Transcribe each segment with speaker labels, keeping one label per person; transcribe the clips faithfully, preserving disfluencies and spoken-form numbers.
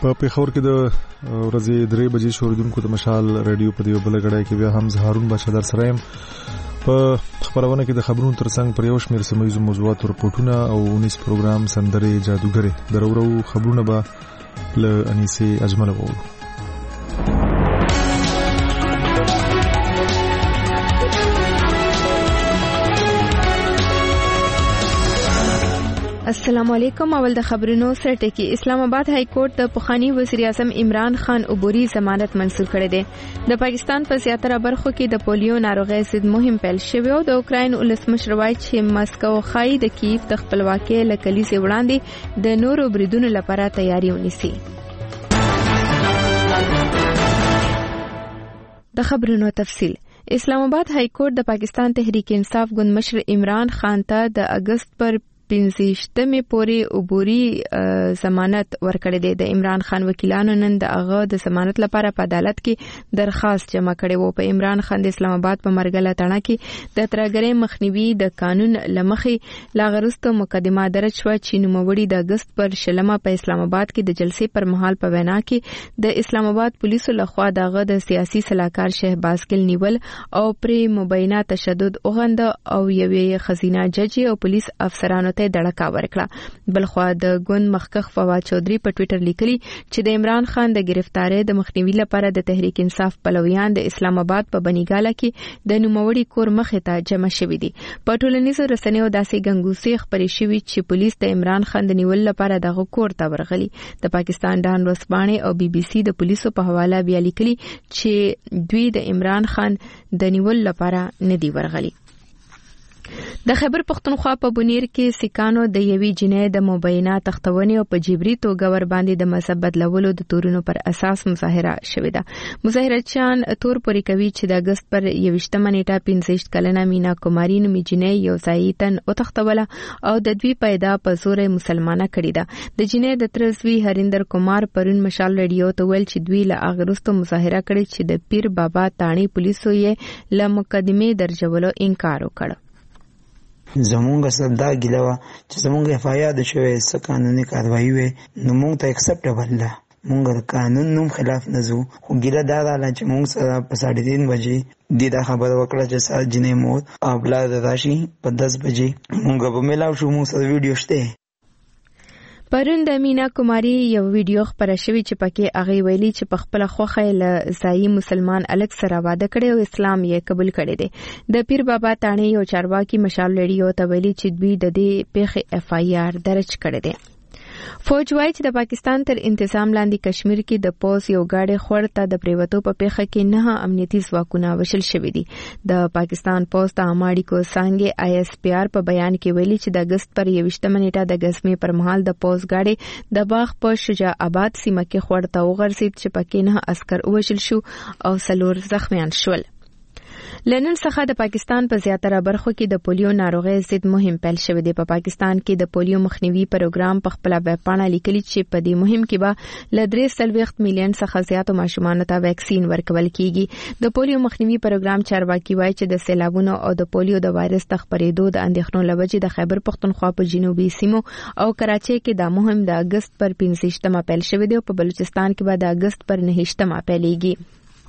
Speaker 1: په پیښور کې د ورځې درې بجې شوریدونکو د مشال رادیو په دیو بل غړای کې بیا هم زهارون بچا در سره يم په خبرونه کې د خبرونو ترڅنګ پر یو شمېر سیمایي موضوعات او رپورټونه او ونیس پروګرام سندره جادوګره درورو خبرونه به ل انیسه اجمل وو.
Speaker 2: السلام علیکم. اول د خبرونو سره ټکی. اسلام آباد های کورټ د پخوانی وزیر اعظم عمران خان عبوري ضمانت منسوخ کړی دی. د پاکستان په زیاتره برخو کې د پولیو ناروغۍ ضد مهم پیل شوی او د اوکراین ولسمشر وایي چې ماسکو خای د کیف د خپلواکۍ له کلیزې وړاندې د نورو بریدونو لپاره تیاری ونیسي. د خبرونو تفصیل. اسلام آباد های کورټ د پاکستان تحریک انصاف ګوند مشر عمران خان ته د اگست پر پنځشتمه پورې عبوري ضمانت ورکړی دی. د عمران خان وکیلانو نن د هغه د ضمانت لپاره په عدالت کې درخواست جمع کړی وو. په عمران خان د اسلام آباد په مرګله تڼه کې د ترګرې مخنیوي د قانون لمخې لاغرستو مقدمه درج شو چې نوموړي د اگست پر شلمه په اسلام آباد کې د جلسې پر مهال په وینا کې د اسلام آباد پولیسو لخوا دغه د سیاسي سلاکار شهباز ګل نیول او پرې مبینه تشدد اوغند او یوې خزینه جج او پولیس افسرانو ته دړکا ورکړه. بلخوا د ګوند مخکخ فواد چودري په ټوئیټر لیکلي چې د عمران خان د گرفتاری د مخنیوي لپاره د تحریک انصاف پلویان د اسلام آباد په بنیګاله کې د نوموړي کور مخې ته جمع شوي دي. په ټولنیزو رسنیو داسې ګنګوسې خپرې شوي چې پولیس د عمران خان د نیول لپاره دغه کور ته ورغلي. د پاکستان ډان ورځپاڼې او بي بي سي د پولیسو په حواله بیا لیکلي چې دوی د عمران خان د نیول لپاره نه دی ورغلي. د خیبر پختونخوا په بونیر کې سکانو د یوې جنې د مبینه تختونې او په جبري توګه ور باندې د مذهب بدلولو د تورونو پر اساس مظاهره شوې ده. مظاهرچیان تور پوري کوي چې د اگست پر یوشتمه نیټه پنځه کلنه مینا کوماری نومي جنې یو ځایتن او تختوله او د دوی پیدا په زور مسلمانه کړی ده. د جنې د ترزوی هریندر کومار پرون مشال رادیو ته ویل چې دوی له اغرستو مظاهره کړې چې د پیر بابا تانی پولیسو یې له مقدمه درجولو انکار وکړ.
Speaker 3: زمونږ صدا ګلوا چې زمونږ اف آی آر د شوې س قانوني کاروایی وي نو مونږ ته اکسپټیبل ده. مونږ قانون نوم خلاف نه زو خو ګیله دا ده چې مونږ سره په ساړه تین بجې د دا خبر وکړه چې سات جنې موت او بلا د راشي په دس بجې مونږ په ملاو شو. مونږ سره ویډیو شته.
Speaker 2: پرون د مینا کوماری یو ویډیو خبره شوی چې پکې هغه ویلي چې په خپل خوخه له ځای مسلمان الګ سره واده کړي او اسلام یې قبول کړي دي. د پیر بابا تانی یو چارواکي مشال لړیو ته ویلي چې دوی د دې پیښې اف آی آر درج کړي دي. فوج وايي چې د پاکستان تر انتظام لاندې کشمیر کې د پوس یو گاډي خور ته د پریوتو په پیښه کې نه امنیتي ځواکونه وشل شوی دي. د پاکستان پوس د اماړي کو څنګه آی اس پی آر په بیان کې ویلي چې د اگست پر یوشتمه نیټه د غزمې پر مهال د پوس گاډي د باغ په شجاع آباد سیمه کې خور ته وغورځید چې پکې نه عسكر وشل شو او سلور زخمیان شول. لنن څخه د پاکستان په زیاتره برخو کې د پولیو ناروغۍ ضد مهم پیل شوی دی. په پاکستان کې د پولیو مخنیوي پروګرام په خپل ویب پاڼه لیکلي چې په دې مهم کې به ل درې سلويخت میلیون څخه زیاتو ماشومانو ته ویکسین ورکول کیږي. د پولیو مخنیوي پروګرام چارواکي وایي چې د سیلابونو او د پولیو د وایرس تخپریدو د اندېښنو لوجې د خیبر پختونخوا په جنوبي سیمو او کراچۍ کې د مهم د اگست پر پنځشتمه پیل شوی دی او په بلوچستان کې به د اگست پر نهشتمه پیلېږي.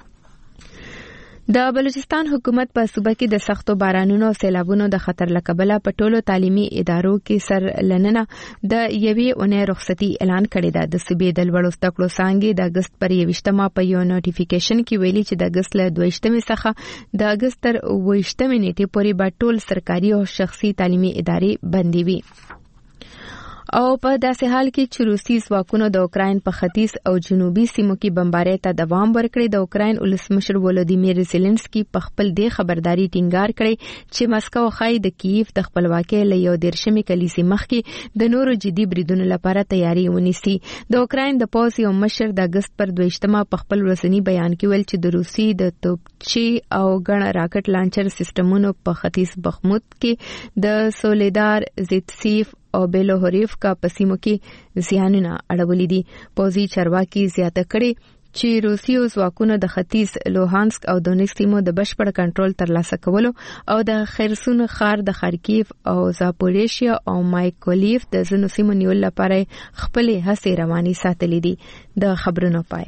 Speaker 2: د بلوچستان حکومت په صوبه کې د سختو بارانونو او سیلابونو د خطر له کبله په ټولو تعلیمي ادارو کې سر لننه د یوې اونۍ رخصتي اعلان کړې ده. د صوبې د لوړو زده کړو څانګې د اگست پر یوشتمه په یو نوټیفیکیشن کې ویلي چې د اگست له دویشتمې څخه د اگست تر اوویشتمې نیټې پورې به ټول سرکاري او شخصي تعلیمي ادارې بندي وي. او په داسې حال کې چې روسي ځواکونو د اوکراین په ختیځ او جنوبي سیمو کې بمبارۍ ته دوام ورکړی. د اوکراین ولسمشر ولودیمیر زيلنسکي په خپل دې خبرداري ټینګار کړی چې مسکو خای د کیف د خپلواکۍ له یو دیرشمې کلیسې مخکې د نورو جدي بریدونو لپاره تیاری ونیسي. د اوکراین د پوز یو مشر د اگست پر دویشتمه په خپل ورځنی بیان کې ویل چې د روسي د توپچي او ګڼ راکټ لانچر سیستمونو په ختیځ بخموت کې د سولیدار زیتسیف او بیلوهوریف کا پسیمو کې زیانونه اړولې دي. پوزي چارواکي زیاته کړي چې روسي ځواکونو د ختیځ لوهانسک او دونیتسک سیمو د بشپړ کنټرول ترلاسه کولو او د خرسون ښار د خارکیف او زاپوریشیا او مایکولیف د ځینو سیمو نیول لپاره خپلې هڅې روانې ساتلې دي. د خبرونو پای.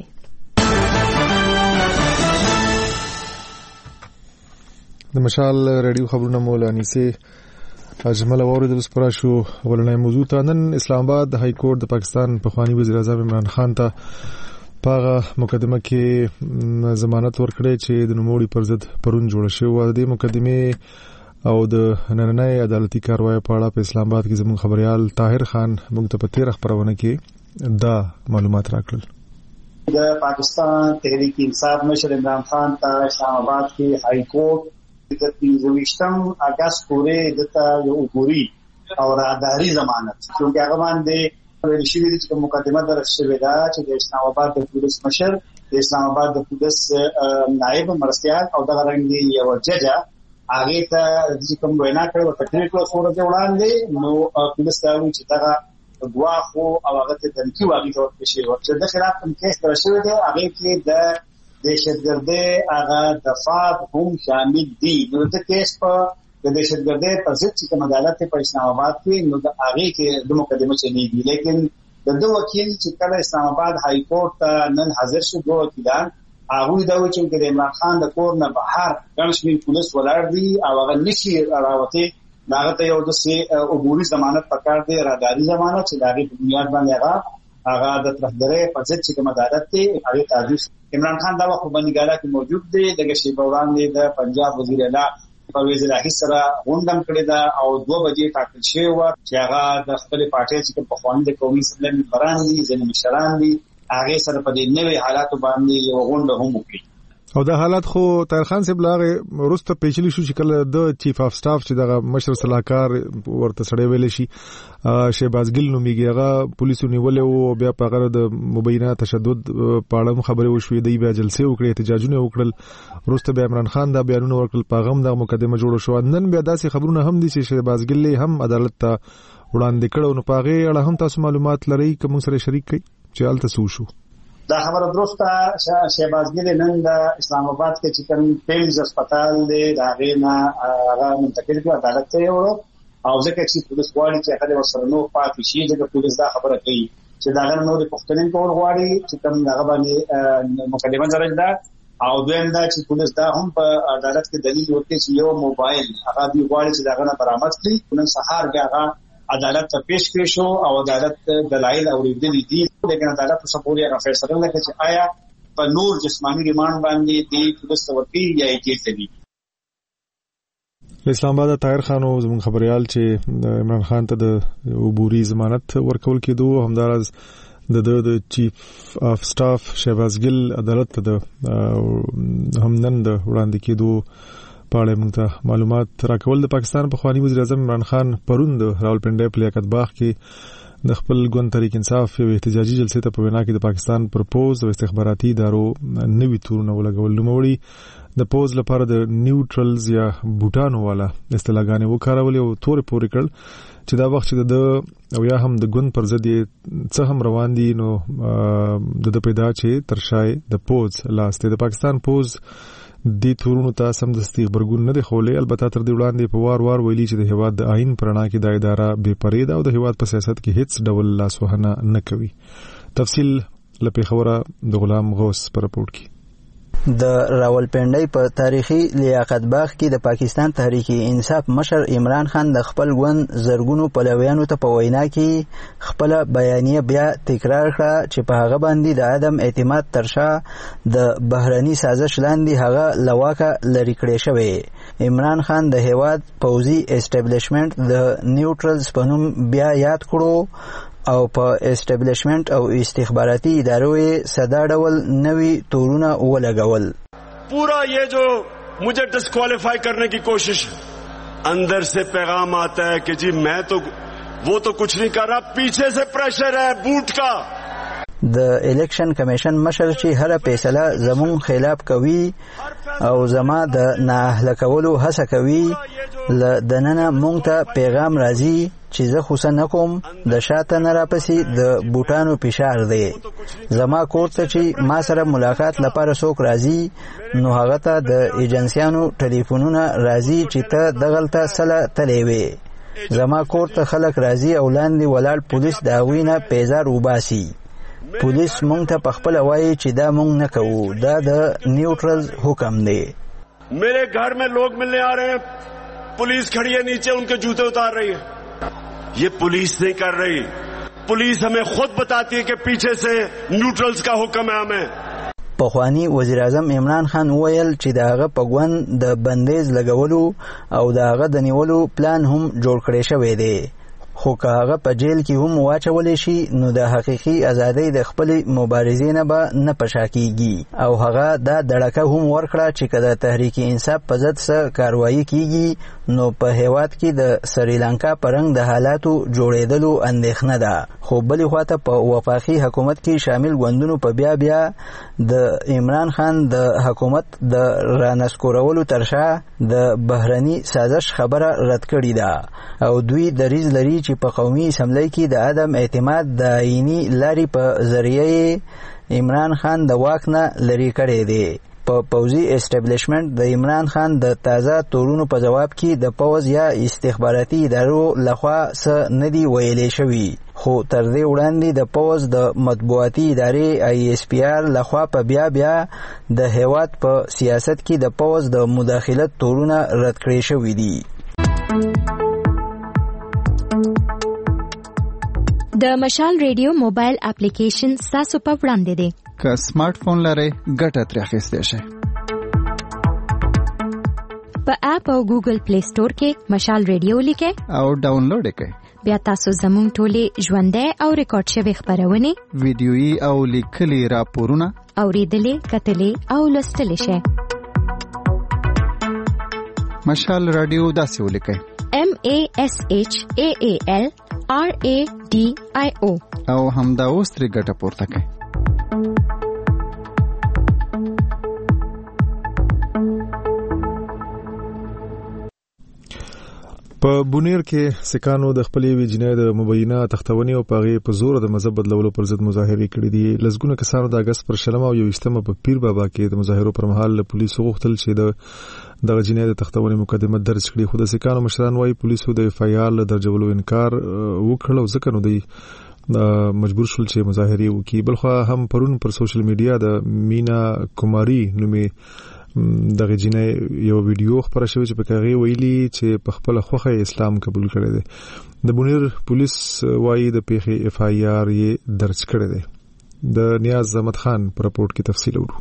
Speaker 1: د مشال رادیو خبرونه مولانی سي اجمل اوریدل سپرا شو. ولنې موضوع ته نن اسلام آباد های کورټ د پاکستان پخوانی وزیر اعظم عمران خان ته پاغه مقدمه کې ضمانت ورکړی چې د نوموړي پر ضد پرون جوړ شوی و. د مقدمه او د نننۍ عدالتي کاروای په اړه په اسلام آباد کې زموږ خبريال طاهر خان موږ ته په تیر خبرونه کې دا معلومات راکړل.
Speaker 4: د پاکستان تحریک انصاف مشر عمران خان ته اسلام آباد کې های کورټ د پنځويشتم اگست پورې دته یو عبوري او راداري ضمانت چې هغه باندې ویل شوی دی چې مقدمه درس شوی دا چې د اسلام آباد د پولیس مشر د اسلام آباد د پولیس نائب مرستیال او د غرنګي یو جج هغه ته چې کوم وینا کړو په ټیکنیکل فورم کې وړاندې نو پولیس ته ویل چې دا غواخو او هغه ته تنقید واغی تور شي او چې د خلاف کوم کیس تر شوی دی هغه کې د دهشتګردي هغه دفعات هم شامل دي. نو د کیس په د دهشتګردۍ پر ضد چې کوم عدالت په اسلام آباد کې نو د هغه کې د مقدمه چلی دي، لیکن د دوه وکیل چې کله اسلام آباد های کورټ ته نن حاضر شو دوه وکیلان هغه دا و چې د عمران خان د کور نه بهر ګڼشمیر پولیس ولاړ دي او هغه نشي راوته هغه ته یو د سي عبوري ضمانت پکار دی، راداري ضمانت چې دغه په بنیاد باندې هغه هغه د ترخدرې په ضد چې کوم عدالت ته هغه تعریف عمران خان دا وخت باندې ګالا کې موجود دی. دغه شی په وړاندې د پنجاب وزیر اعلی پرویز الهی سره غونډه کړې ده او دوه بجې ټاکل شوی و چې هغه د خپل پارټي چې په خوان د قومي سملن بران دي ځنې مشران دي هغه سره په دې نوې حالات باندې یو غونډه هم وکړي.
Speaker 1: او دا حالت خو طاهر خان صاحب لاغه ورسته پیچلی شو چې کله د چیف اف سټاف چې دغه مشر صلاحکار ورته سړی ویل شي شهباز ګل نوميږي هغه پولیسو نیولې او بیا په غره د مبینه تشدد په اړه خبرې وشوې دی بیا جلسه وکړي احتجاجونه وکړل ورسته بیا عمران خان دا بیانونه ورکړل پیغام د مقدمه جوړ شو. نن بیا داسې خبرونه هم دي چې شهباز ګل هم عدالت ته وړاندې کړو نو پاغه اړه هم تاسو معلومات لرئ کوم سره شریک کړئ چې حالت سو شو.
Speaker 4: دا خبره درسته شهباز ګل نن د اسلام آباد کې چې کوم پیمز هسپتال دی دا غینا هغه منتقل کړ عدالت ته وړو او ځکه چې پولیس غواړي چې هغه ورسره نو پاتې شي ځکه پولیس دا خبره کوي چې دا غیر نو د پښتنین کول غواړي چې کوم هغه باندې مقدمه درج ده او دویم دا چې پولیس دا هم په عدالت کې دلیل ورکړي چې یو موبایل هغه دی غواړي چې دا غنه برآمد کړي نن سهار هغه عدالت ته پیش کړی شو او عدالت دلایل اوریدل دي لیکن عدالت څه پوری هغه فیصله وکړي چې آیا په نور جسمانی ریماند باندې دی پولیس ورکی یا یې کوي.
Speaker 1: اسلام آباد طاهر خان او زموږ خبريال چې عمران خان ته د عبوري ضمانت ورکول کېدو همدارز د د چیف اف سټاف شهباز ګل عدالت ته هم نن د وړاندې کېدو په اړه موږ ته معلومات راکول. د پاکستان پخوانی وزیر اعظم عمران خان پرون د راولپنډۍ په لیاقت باغ کې د خپل ګوند تحریک انصاف یو احتجاجي جلسې ته په وینا کې د پاکستان پرپوز او استخباراتي ادارو نوي تورونه ولګول. نوموړي د پوز لپاره د نیوټرلز یا بوټانو والا اصطلاحګانې وکارولې او تور پورې کړ چې دا وخت چې د او یا هم د ګوند پر ضد څه هم روان دي نو د پیدا چې ترشای د پوز لاسته د پاکستان پوز د تورونو ته سم د استخبارګون نه دی خولې. البته تر دې وړاندې په وار وار ویلي چې د هیواد د آئین پرانا کې د اداره بے پرې ده او د هیواد په سیاست کې هیڅ ډول لاسوهنه نه کوي. تفصیل لپاره خبره د غلام غوث پر رپورټ کې.
Speaker 5: د راولپنډۍ په تاریخي لیاقت باغ کې د پاکستان تحریک انصاف مشر عمران خان د خپل ګوند زرګونو پلویانو ته په وینا کې خپل بیانیه بیا تکرار کړه چې په هغه باندې د عدم اعتماد ترشا د بهرني سازش لاندې هغه لواکه لري کړی شوی. عمران خان د هیواد پوځي اسټابلیشمنت د نیوټرلز په نوم بیا یاد کړو او په اسټابلیشمنت او استخباراتي ادارو یې ساده ډول نوي تورونه ولګول.
Speaker 6: پورا یہ جو مجھے ڈسکوالیفائی کرنے کی کوشش اندر سے پیغام آتا ہے کہ جی میں تو وہ تو کچھ نہیں کر رہا پیچھے سے پریشر ہے بوٹ کا.
Speaker 5: د الیکشن کمیشن مشر چې هر فیصله زمون خلاف کوي او زما د نااهله کولو هڅه کوي ل دننه مونږ ته پیغام راځي چې زه خو څه نه کوم، د شاته نه راپسې د بوټانو فشار دی. زما کور ته چې ما سره ملاقات لپاره څوک راځي نو هغه ته د ایجنسیانو ټلیفونونه راځي چې ته دغلته سله تلی وې. زما کور ته خلک راځي او لاندې ولاړ پولیس د هغوی نه پیزار وباسي. پولیس مونږ ته پخپله وایي چې دا مونږ نه کوو، دا د نیوټرلز حکم دی.
Speaker 6: میرے گھر میں لوگ ملنے آ رہے ہیں، पुलिस खड़ी है नीचे, उनके जूते उतार रही है. ये पुलिस नहीं कर रही, पुलिस हमें खुद बताती है कि पीछे से न्यूट्रल्स का हुक्म है हमें.
Speaker 5: پخوانی وزیر اعظم عمران خان ویل چې داغه پګون د بندیز لګولو او داغه د نیولو پلان هم جوړ کړی شوی دی، خو که هغه په جیل کې هم واچولی شي نو د حقیقي ازادۍ د خپلې مبارزې نه به نه پشا کیږي. او هغه دا دړکه هم ورکړه چې که د تحریک انصاف په ضد څه کاروایي کیږي نو په هیواد کې د سریلانکا په رنګ د حالاتو جوړېدلو اندېښنه ده. خو بلې خواته په وفاقي حکومت کې شامل ګوندونو په بیا بیا د عمران خان د حکومت د رانسکورولو تر شا د بهرني سازش خبره رد کړې ده او دوی دریځ لري چې په قومي اسمبلی کې د عدم اعتماد د آئینی لارې په ذریعه عمران خان د واک نه لرې کړی دی. په پوځي اسټابلیشمنټ د عمران خان د تازه تورونو په جواب کې د پوځ یا استخباراتي ادارو لخوا څه نه دي ویلې شوي، خو تر دې وړاندې د پوځ د مطبوعاتي ادارې آی اس پی آر لخوا په بیا بیا د هیواد په سیاست کې د پوځ د مداخلت تورونه رد کړي شوي دي.
Speaker 7: د مشال ریډیو موبایل اپلیکیشن ستاسو په وړاندې دی.
Speaker 8: که سمارټ فون لرئ ګټه ترې اخیستی شئ.
Speaker 7: په اپ او ګوګل پلی سٹور کې مشال ریډیو لیکئ
Speaker 8: او ډاونلوډ یې کړئ.
Speaker 7: بیا تاسو زموږ ټولې ژوندۍ او ریکارډ شوې خپرونې،
Speaker 8: ویډیویي او لیکلي راپورونه
Speaker 7: اورېدلې، کتلې او لوستلی شئ.
Speaker 8: مشال راډیو داسې ولیکئ:
Speaker 7: M A S H A A L R A D I O
Speaker 8: او همدا اوس ترې ګټه پورته کړئ.
Speaker 1: په بونیر کې سکانو د خپلې وی جنای د مبینه تختونی او پاغي په زور د مذهب بدلولو پر ضد مظاهره کړې دي. لزګونه کسانو د اگست پر شلم او یوشتمه په پیر بابا کې د مظاهرو پر مهال پولیسو غوښتل چې د د جنای د تختونی مقدمه درج کړي، خو د سکانو مشران وايي پولیسو د اف آی آر درجولو انکار وکړ او ځکه نو دی مجبور شول چې مظاهره وکړي. بلخو هم پرون پر سوشل میډیا د مینا کوماری نومي دغه جنای یو ویډیو خبره شوی چې په کاغي ویلي چې په خپل خوخه اسلام قبول کړی دی. د بونیر پولیس وايي د پیخي اف آی آر یې درج کړی دی. د نیاز احمد خان پر رپورټ کې تفصیل ورو.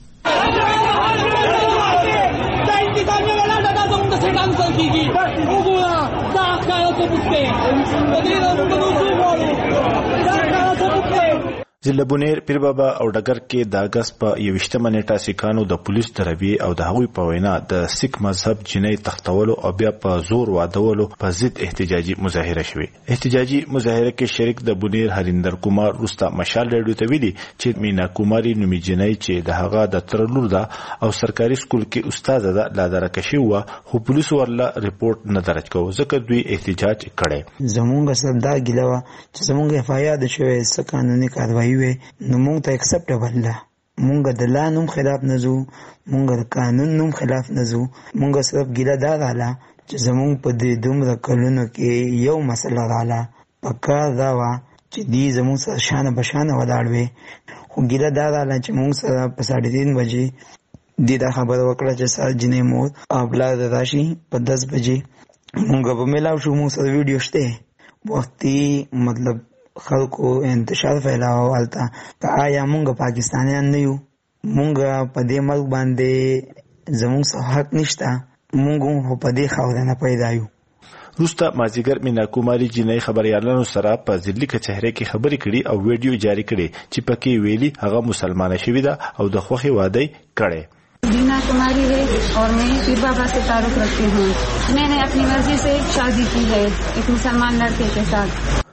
Speaker 9: ضلع بونیر، پیر بابا او ډګر کې د اگست په یوشتمه نیټه سکانو د پولیس دروي او د هغوی په وینا د سیک مذهب جنۍ تختولو او بیا په زور وادولو په ضد احتجاجي مظاهره شوه. احتجاجي مظاهره کې شریک د بونیر هریندر کومار روستا مشال ریډیو ته ویلي چې مینا کوماری نومي جنۍ چې د هغه د ترلور ده او سرکاري سکول کې استاد ده لا درکشي و، خو پولیس ورله ریپورت نه درج کوي ځکه دوی احتجاج کړي.
Speaker 3: زمونږ صدا ګلوا چې زمونږ اف آی آر د شوی څه قانوني کاروایی وي نو مونږ ته اکسپټیبل ده. مونږ د لانوم خلاف نه ځو، مونږ د قانون نوم خلاف نه ځو. مونږ صرف ګیله دا رااله چې زمونږ په دې دومره کلونو کې یو مسله رااله پکار دا وه چې دی زمونږ سره شانه بشانه ولاړ وي، خو ګیله دا رااله چې مونږ سره په ساړه تین بجې دی دا خبره وکړه چې سر جنۍ مور او پلار راشي په دس بجې. مونږ به میلاو شو، مونږ سره ویډیو شته وختي مطلب خلکو انتشار پھیلاو حالتا که آیا مونږ پاکستانیان نه یو، مونږ په دې ملک باندې زمونږ څه حق نشته، مونږ هم په دې خاوره نه پیدا یو.
Speaker 9: روستا مازیګر مینا کوماری جنۍ خبريالانو سره په ضلعي کچهره کې خبرې کړي او ویډیو جاری کړي چې پکې ویلي هغه مسلمانه شوې ده او د خوخي واده کړي.
Speaker 10: मीना कुमारी है और मैं पीर बाबा से ताल्लुक रखती हूँ. मैंने अपनी मर्जी से शादी की है एक मुसलमान लड़के के साथ.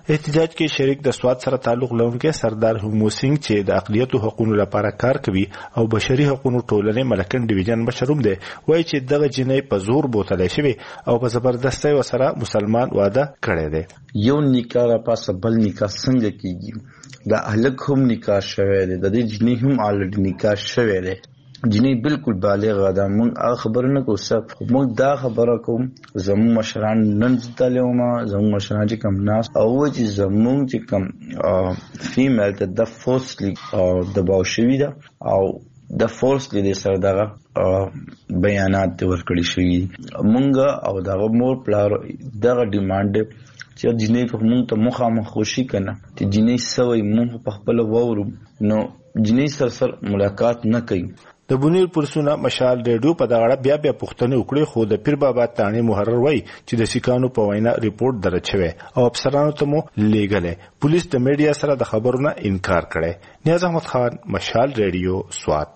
Speaker 9: احتجاج کې شریک د سواد سره تعلق لرونکي سردار همو سنگ چې د اقلیتو حقوقو لپاره کار کوي او بشري حقوقو ټولنې ملکن ډیویژن مشروم دی وایي چې دغه جنې په زور بوتلې شوی او په زبردستۍ وسره مسلمان واده کړی دی.
Speaker 11: یو نکاح را پاسه بل نکاح څنګه کیږي؟ دا الګ هم نکاح شوی دی، د دې جنې هم الګ نکاح شوی دی. جنې بالکل بالغه ده. موږ خبره نه کوو صرف موږ دا خبره کوم زموږ مشران نن ځتلې وما زموږ مشران چې کم ناس او چې زموږ چې کم فیمیل ته د فورسلی دباو شوي ده او د فورسلی د سره دغه بیانات ورکړي شوي. موږ او دغه مور پلار دغه ډیمانډ چې جنې په موږ ته مخامخ خوشي کنه چې جنې سوی موږ په خپل وورو نو جنې سره سره ملاقات نه کوي.
Speaker 9: د بونیر پرسونه مشال ریډیو په دغه بیا بیا پوښتنه وکړي خو د پیر بابا تانی محرر وای چې د سکانو په وینا ریپورت درج شوی او افسرانو ته مو لیګل پولیس د میډیا سره د خبرونو انکار کړي. نیاز احمد خان، مشال ریډیو، سوات.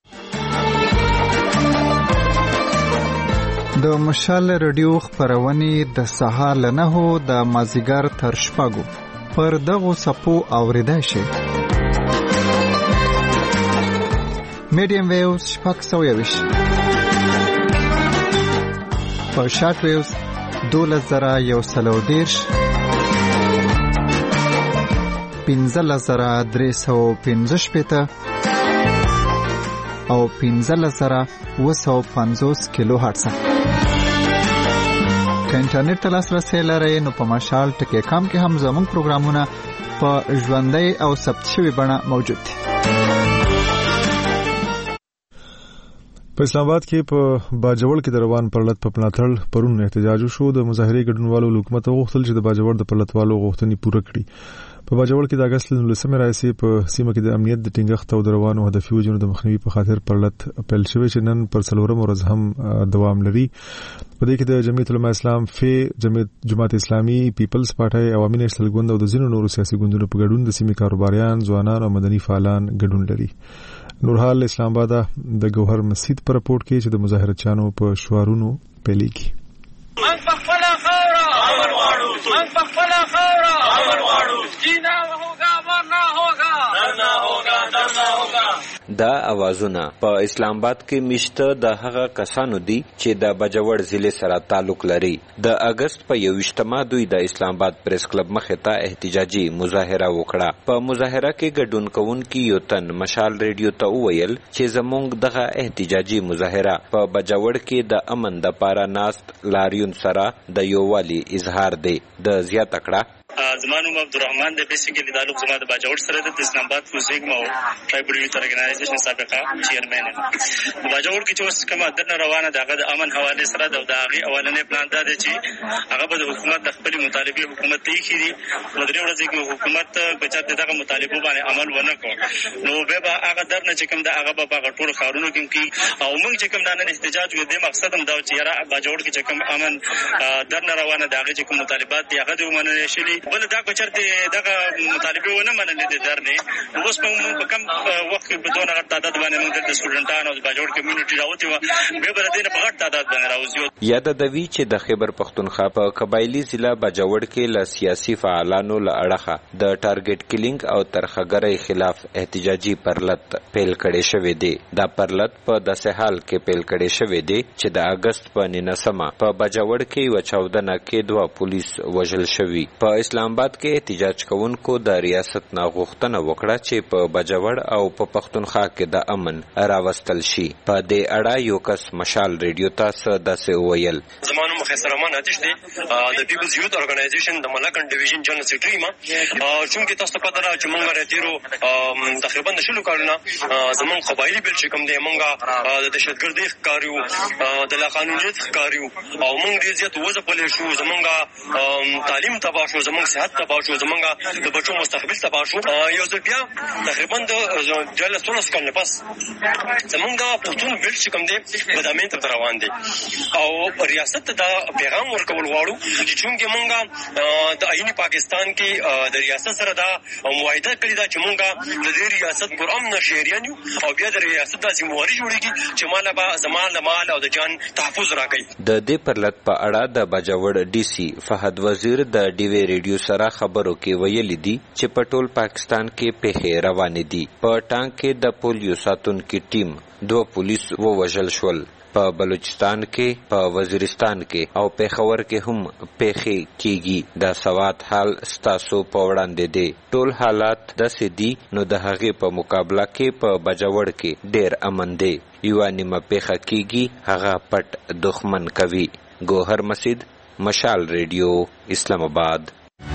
Speaker 8: د مشال ریډیو خبرونه د سهار نه هو د مازیګر تر شپږو پر دغه سپو اوریدای شي. میډیم ویوز شپږ سوه یویش په شارټ ویوز دولس زره یو سل او دېرش پنځلس زره درې سوه پنځه شپېته او پنځلس زره اوه سوه پنځوس کیلو هرټز. که انټرنیټ ته لاسرسی لرئ نو په مشال ټکی کام کې هم زموږ پروګرامونه په ژوندۍ او ثبت شوي بڼه موجود دي.
Speaker 1: په اسلام آباد کې په باجوړ کې د روان پرلط په پلاتړ پرون احتجاج وشو. د مظاهرې ګډونوالو حکومت غوښتل چې د باجوړ د پرلطوالو غوښتنې پوره کړي. په باجوړ کې د اگست نولسمې راځي په سیمه کې د امنیت د ټینګښت او د روانو هدفي وجونو د مخنیوي په خاطر پرلط پیل شوی چې نن پر څلورم ورځ هم دوام لري. په دې کې د جمعیت العلماء اسلام فی، جماعت اسلامي، پیپلز پارټي، عوامي نېشنل ګوند او د ځینو نورو سیاسي ګوندونو په ګډون د سیمې کاروباریان، ځوانان او مدني فعالان ګډون لري. نورحال اسلام آباد د گوهر مسجد پر رپورټ کې چې د مظاهرچیانو په شعارونو پیلېږي.
Speaker 12: من بخلا خورا امن واړو، من بخلا خورا امن واړو، جینا ہوگا مرنا ہوگا، درنا ہوگا درنا ہوگا.
Speaker 13: دا اوازونه په اسلام آباد کې مشته د هغه کسانو دي چې د بجوړ ضلع سره تعلق لري. د اگست په یوویشتمه دوی د اسلام آباد پریس کلب مخې ته احتجاجي مظاهره وکړه. په مظاهره کې ګډون کوونکي یو تن مشال ریډیو ته وویل چې زموږ دغه احتجاجي مظاهره په بجوړ کې د امن د پاره ناست لاریون سره د یووالي اظهار دی. د زیاته کړه
Speaker 14: زما نوم عبدالرحمن دی، بیسیکلی تعلق زما د باجوړ سره د اسلام آباد فوزیګم او ټرایبل یوث ارګنایزیشن سابقه چیرمن یم. په باجوړ کې چې اوس کومه درنه روانه ده هغه د امن حواله سره د هغې اولنې پلان دا دی چې هغه به د حکومت د خپلې مطالبې حکومت ته ایښي دي. په درې ورځې کې حکومت که چېرته دغه مطالبو باندې عمل ونه کړو نو بیا به هغه درنه چې کوم ده هغه به په هغه ټولو ښارونو کې کوي. او موږ چې کوم دا نن احتجاج کوو دې مقصد هم دا و چې یاره باجوړ کې چې کوم امن درنه روانه ده هغې چې کوم مطالبات دي هغه دې ومنلی شلي. بل دا که چېرته دغه مطالبې ونه منلې د درنې نو اوس موږ په کم وخت کې په دونه غټ تعداد باندې موږ دلته سټوډنټان او د باجوړ کمیونټي راوتې وه بیا به له دې نه په غټ تعداد باندې راوځي.
Speaker 13: یاده دوي چې د خیبر پښتونخوا په قبایلي ضلع باجوړ کې له سیاسي فعالانو له اړخه د ټارګټ کیلینګ او ترخګرۍ خلاف احتجاجي پرلط پیل کړی شوی دی. دا پرلط په داسې حال کې پیل کړی شوی دی چې د اگست په نولسمه په باجوړ کې یوه چاودنه کې دوه پولیس وژل شوي. په اسلام آباد کې احتجاج کوونکو د ریاست نه غوښتنه وکړه چې په باجوړ او په پښتونخوا کې د امن راوستل شي. په دې اړه یو کس مشال ریډیو ته څه داسې وویل.
Speaker 15: زما نوم خیسر رحمان آتش دی، د پیپلز یوث ارګنایزیشن د ملکن ډیویژن جنرال سیکرټري ما. چونکې تاسو ته پته ده چې موږ راتېرو تقریبا د شلو کالونه زموږ قبایلي بیل چې کوم دی موږ د دهشتګردۍ ښکار یو، د لاقانونیت ښکار یو او موږ ډېر زیات وځپلی شو. زموږ تعلیم تباه شو، زموږ صحت تباه شو، زموږ د بچو مستقبل تباه شو. یو ځل بیا تقریبا د دیارلس دولس کال نه پس زموږ د پښتون بیل چې کوم دی بدامین ته روان دی او ریاست ته دا پیغام ورکول غواړو چې چونکې موږ د آئین پاکستان کې د ریاست سره دا معاهده کړې ده چې موږ د دې ریاست پر امن شهریان یو او بیا د ریاست دا ذمهواري جوړېږي چې ماله به زما له مال او د جان تحفظ راکوي.
Speaker 13: د دې پرلط په اړه د باجوړ ډي سي فهد وزیر د ډي وی ریډیو سره سره خبرو کې ویلي دي چې په ټول پاکستان کې پیښې روانې دي. په ټانک کې د پولیو ساتونکو ټیم دوه پولیس ووژل شول. په بلوچستان کې، په وزیرستان کې او پېښور کې هم پیښې کیږي. د سوات حال ستاسو په وړاندې دی. ټول حالات داسې دي نو د هغې په مقابله کې په بجوړ کې ډېر امن دی. یوه نیمه پیښه کیږي هغه پټ دښمن کوي. ګوهر مسجد، مشال ریډیو، اسلام آباد.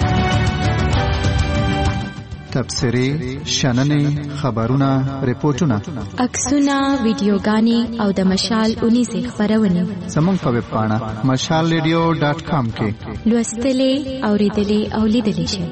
Speaker 8: تبصرې، شننې، خبرونه، ریپورتونه،
Speaker 7: عکسونه، ویډیوګانې او د مشال اونیزې خپرونې
Speaker 8: زموږ په ویب پاڼه مشال ریډیو ډاټ کام کې
Speaker 7: لوستلې، اورېدلې او لیدلې شئ.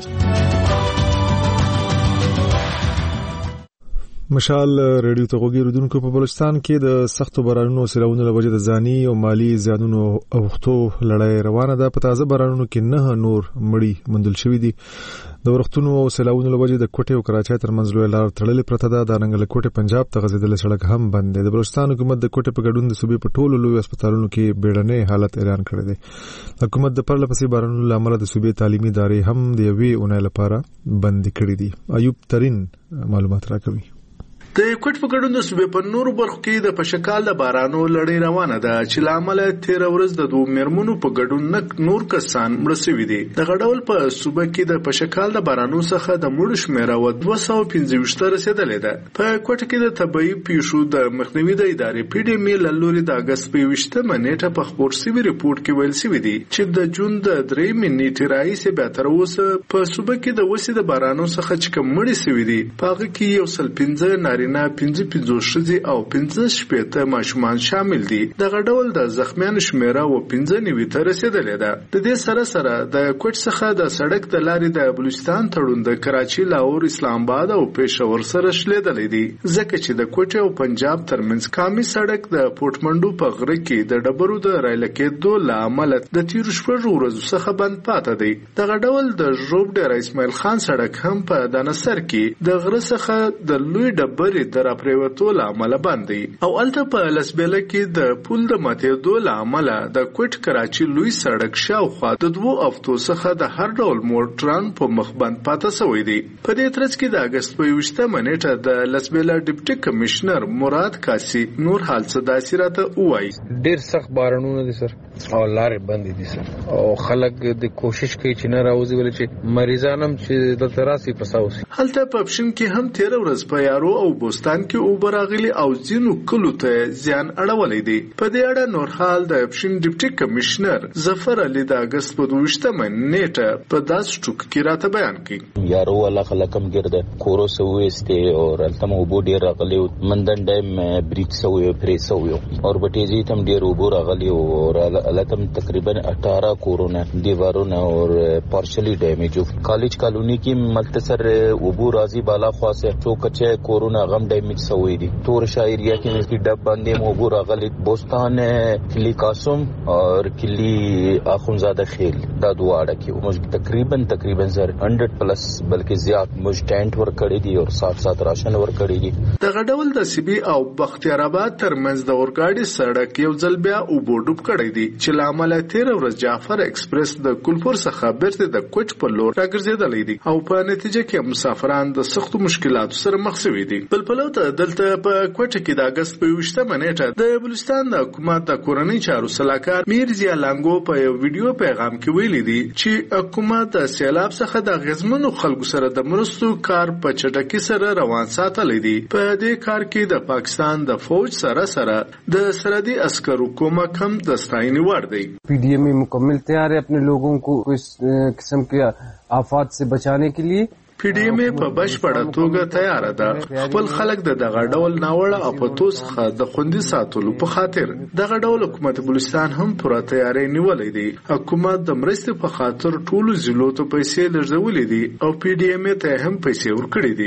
Speaker 1: مشال ریډیو ته غوږی ردونکو په بلوچستان کې د سختو بارانونو سیلاونو له وجې د ځاني او مالی زیانونو اوښتو لړۍ روانه ده. په تازه بارانونو کې نه نور مړي موندل شوي دي. د ورښتونو او سیلاونو له وجې د کوټې او کراچۍ ترمنځ لویه لار تړلې پرته ده. د ننګ له کوټې پنجاب ته غځېدلی سړک هم بند دی. د بلوچستان حکومت د کوټې په ګډون د صوبې په ټولو لویو هسپتالونو کې بیړنی حالت اعلان کړی دی. حکومت د پرله پسې بارانونو له امله د صوبې تعلیمي ادارې هم د یوې اونۍ لپاره بندي کړي دي. ایوب ترین معلومات راکوي.
Speaker 16: د کوټ په ګډون د صوبې په نورو برخو کې د پشکال د بارانو لړۍ روانه ده چې له امله تېره ورځ د دوو میرمنو په ګډون نک نور کسان مړه شوي دي. دغه ډول په صوبه کې د پشکال د بارانو څخه د مړو شمېره و دوه سوه پنځه ویشت رسېدلې ده. په کوټه کې د طبیعي پیښو د مخنیوي د ادارې پی ډي ایم له لوري د اګست په یوویشتمه نیټه په خپور شوي ریپورټ کې ویل شوي دي چې د جون د درېیمې نیټې راهیسې بیا تر اوسه په صوبه کې د وسې د بارانو څخه چې کوم مړي شوي دي په هغه کې یو سل پنځه نارینه، پنځه پنځوس ښځې او پنځه شپېته ماشومان شامل دي. دغه ډول د زخمیانو شمېره و پنځه نوي ته رسېدلې ده. د دې سره سره د کوټ څخه د سړک د لارې د بلوچستان تړون د کراچي، لاهور، اسلام آباد او پېښور سره شلېدلی دی، ځکه چې د کوټ او پنجاب ترمنځ کامي سړک د پورټمنډو په غره کې د ډبرو د رایله کېدو له امله د تېرو شپږو ورځو څخه بند پاته دی. دغه ډول د ژوب ډېر اسماعیل خان سړک هم په دانسر کې د غره څخه د لوی ډبرې د راپریوتو له امله بند دی او الته په لسبیله کې د پل د ماتېدو له امله د کوټ کراچي لوی سړک شاوخوا د دوو هفتو څخه د هر ډول موټران په مخ بند پاته شوی دی. په دې ترڅ کې د اګست په یوویشتمه نیټه د لسبیله ډیپټي کمشنر مراد کاسي نور حال څه داسې راته ووایي.
Speaker 17: ډېر سخت بارانونه دي سر او لارې بندې دي سر او خلک د کوشش کوي چې نه راوځي ولې چې مریضان هم چې د تراسي پساوسي.
Speaker 16: هلته په پښین کې هم تېره ورځ په یارو او بوستان کې اوبه راغلي او ځینو کلو ته زیان اړولی دی. په دې اړه نور حال د پښین ډیپټي کمشنر ظفر علي د اګست په دویشتمه نیټه په داسې ټوک کې راته بیان کړي.
Speaker 18: یارو والا خلک هم ګرده کورو سے وېستې او هلته مو اوبو ډېر راغلي، مندن ډیم بریج سوی پرې سوی او بټیزي ته هم ډېر اوبو راغلي او هلته هم تقریبا اٹھارہ کورونه دیوارونه اور پارشلی ډیمیج. کالج کالونی کې مختصر اوبو راځي بالا خوا سے چوکچه کورونه غم ډیمیج سوی دي. تور شاعریه کې نسبی ډب باندې مو اوبو راغلي. بوستان کلی قاسم اور کلی اخونزاده خیل دا دواړه کې موږ تقریبا تقریبا زر هندرد پلس بلکې زیات موږ ټینټ ور کړی دي او سات سات راشن ور کړی دي.
Speaker 16: دغه ډول د سیبي او بختیار آباد ترمنځ د اورګاډي سړک یو ځل بیا اوبو ډوب کړی دی چې له امله تېره ورځ جعفر ایکسپریس د کلپور څخه بیرته د کوټ په لور راګرځېدلی دی او په نتیجه کې مسافران د سختو مشکلاتو سره مخ شوي دي. بل پلو ته دلته په کوټه کې د اګست په یوویشتمه نیټه د بلوچستان د حکومت د کورنۍ چارو سلاکار میر ضیا لانګو په یو ویډیو پیغام کې ویلي دي چې حکومت د سیلاب څخه د اغېزمنو خلکو سره د مرستو کار په چټکۍ سره روان ساتلی دی. په دې کار کې د پاکستان د فوج سره سره د سرحدي عسکرو کومک هم د ستاینې وړ دی.
Speaker 19: پی ڈی ایم مکمل تیار ہے اپنے لوگوں کو اس قسم کے آفات سے بچانے کے لیے.
Speaker 16: پی ډي ایم په بشپړه توګه تیار ده خپل خلک د دغه ډول ناوړه اپاتو څخه د خوندي ساتلو په خاطر. دغه ډول حکومت بلوچستان هم پوره تیاری نیولې دي. حکومت د مرستې په خاطر ټولو ضلعو ته پیسې لږولې دي او پی ډي ایم ته هم پیسې ورکړې دي.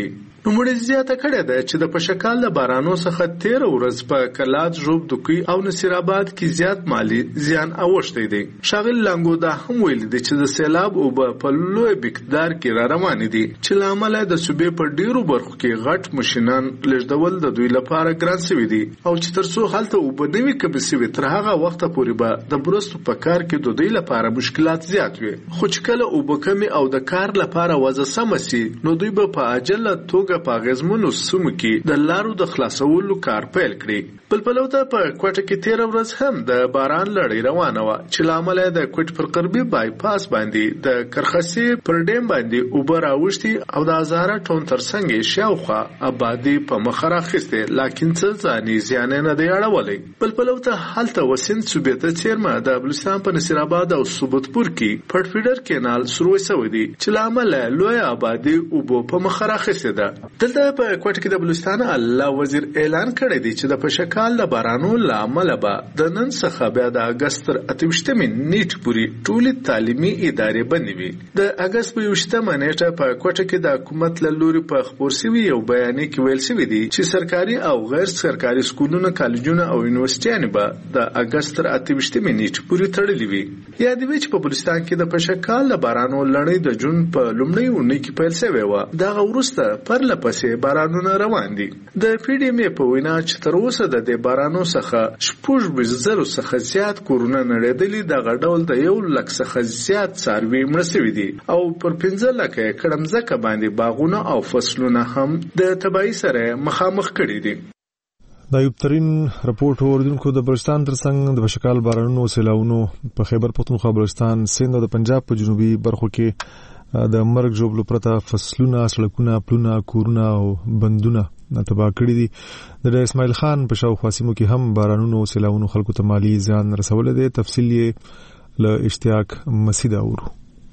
Speaker 16: نوموړي زیاته کړې ده چې د پشکال د بارانو څخه تیر ورځ په کلات ژوب دوکي او نصیر آباد کې زیات مالی زیان اوښتی دی. ښاغلي لانګو دا هم ویلي دی چې د سیلاب اوبه په لوی مقدار کې را روانې دي چې له امله د صوبې په ډیرو برخو کې غټ ماشینان لیږدول د دوی لپاره ګران شوي دي او چې تر څو هلته اوبه نه وي کمې شوي تر هغه وخته پورې به د مرستو په کار کې د دوی لپاره مشکلات زیات وي. خو چې کله اوبه کمې او د کار لپاره وضع سمه سي نو دوی به په عاجله توګه په اغېزمنو سیمو کې د لارو د خلاصولو کار پیل کړي. بلپلو ته په کوټه کې تیره ورځ هم د باران لړۍ روانه وه چې له امله د کوټ پر غربي بایپاس باندې د کرخسې پر ډیم باندې اوبه راوښتي او د هزاره ټون تر څنګ یې شاوخوا آبادي په مخه راخیستې لاکن څه ځاني زیان نه دی اړولی. بلپلو ته هلته وسیند صوبې ته څیرمه د بلوچستان په نصیر آباد او سوبتپور کې پټ فیډر کینال سروي شوی دی چې له امله لویه آبادي اوبو په مخه راخیستې ده. دلته په کوټه کې د بلوچستان الله وزیر اعلان کړی دی چې د پشکال د بارانو له امله به د نن څخه بیا د اګست تر اته ویشتمې نیټې پورې ټولې تعلیمي ادارې بندې وي. د اګست په یوویشتمه نیټه په کوټه کې د حکومت له لوري په خپور شوي یو بیانیه کې ویل شوي دي چې سرکاري او غیر سرکاري سکولونه کالجونه او یونیورسيټیانې به د اګست تر اته ویشتمې نیټې پورې تړلې وي. یاد وي چې په بلوچستان کې د پشکال د بارانو لړۍ د جون په لومړۍ اونۍ کې پیل شوې وه. دغه وروسته پرله پسې بارانونه روان دي. د پی ډي ام په وینا چې تر اوسه د دې بارانو څخه شپږ زرو څخه زیات کورونه نړېدلي دغه ډول د یو لک څخه زیات څاروي مړه شوي دي او پر پنځه لکه ایکړه مځکه باندې باغونه او فصلونه هم د تباهۍ سره مخامخ کړي دي.
Speaker 1: د ایوب ترین رپورټ اوریدونکو د بلوچستان ترڅنګ د پشکال بارانونو سیلاونو په خیبر پختونخوا، بلوچستان، سند او د پنجاب په جنوبي برخو کې د مرګ ژوبلو پرته فصلونه، سړکونه، پلونه، کورونه او بندونه تباه کړي دي. د اسماعیل خان په شاوخوا سیمو کې هم بارانونو سیلاونو خلکو ته مالی زیان رسولی دی. تفصیل یې له اشتیاق مسعود اورو.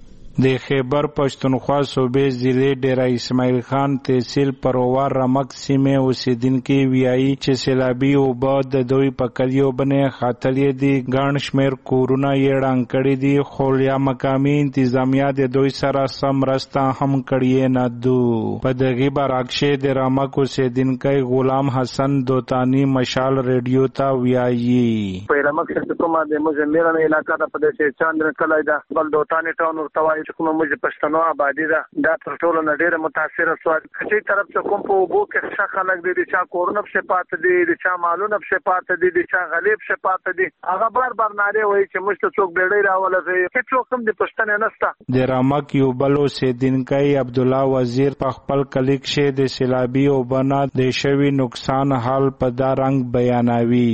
Speaker 20: د خیبر پښتونخوا صوبې ضلع ډیره اسماعیل خان تحصیل پروار رمک سیمې اوسیدونکي ویایي چې سیلابي اوبه د دوی په کلیو باندې خاتلې دي. ګڼ شمېر کورونه یې ړنګ کړي دي خو یا مقامي انتظامیه د دوی سره سم مرسته هم کړې نه ده. په دغې برعکس د رمک اوسیدونکی غلام حسن دوتانی مشال ریډیو ته ویایي
Speaker 21: په رمک څخه کومه د مزمرانه علاقې د پدې چاندر کلای ده بل دوتانی ټاون ورته کومه موږ پښتنو آبادی ده دا تر ټولو نه ډیره متاثره شو. کچې طرف څخه کوم په وبو کې څه خلک دي چې کورونه په پات دي چې مالونه په پات دي چې غلیب په پات دي هغه بار بار ناره وایي چې موږ ته څوک ډېرې راولې چې څوک هم د پښتنه نسته.
Speaker 20: د رامک یو بلو سیدینکای عبد الله وزیر په خپل کلیک شه د سیلابي او بنا د شوی نقصان حال په دا رنگ بیانوي.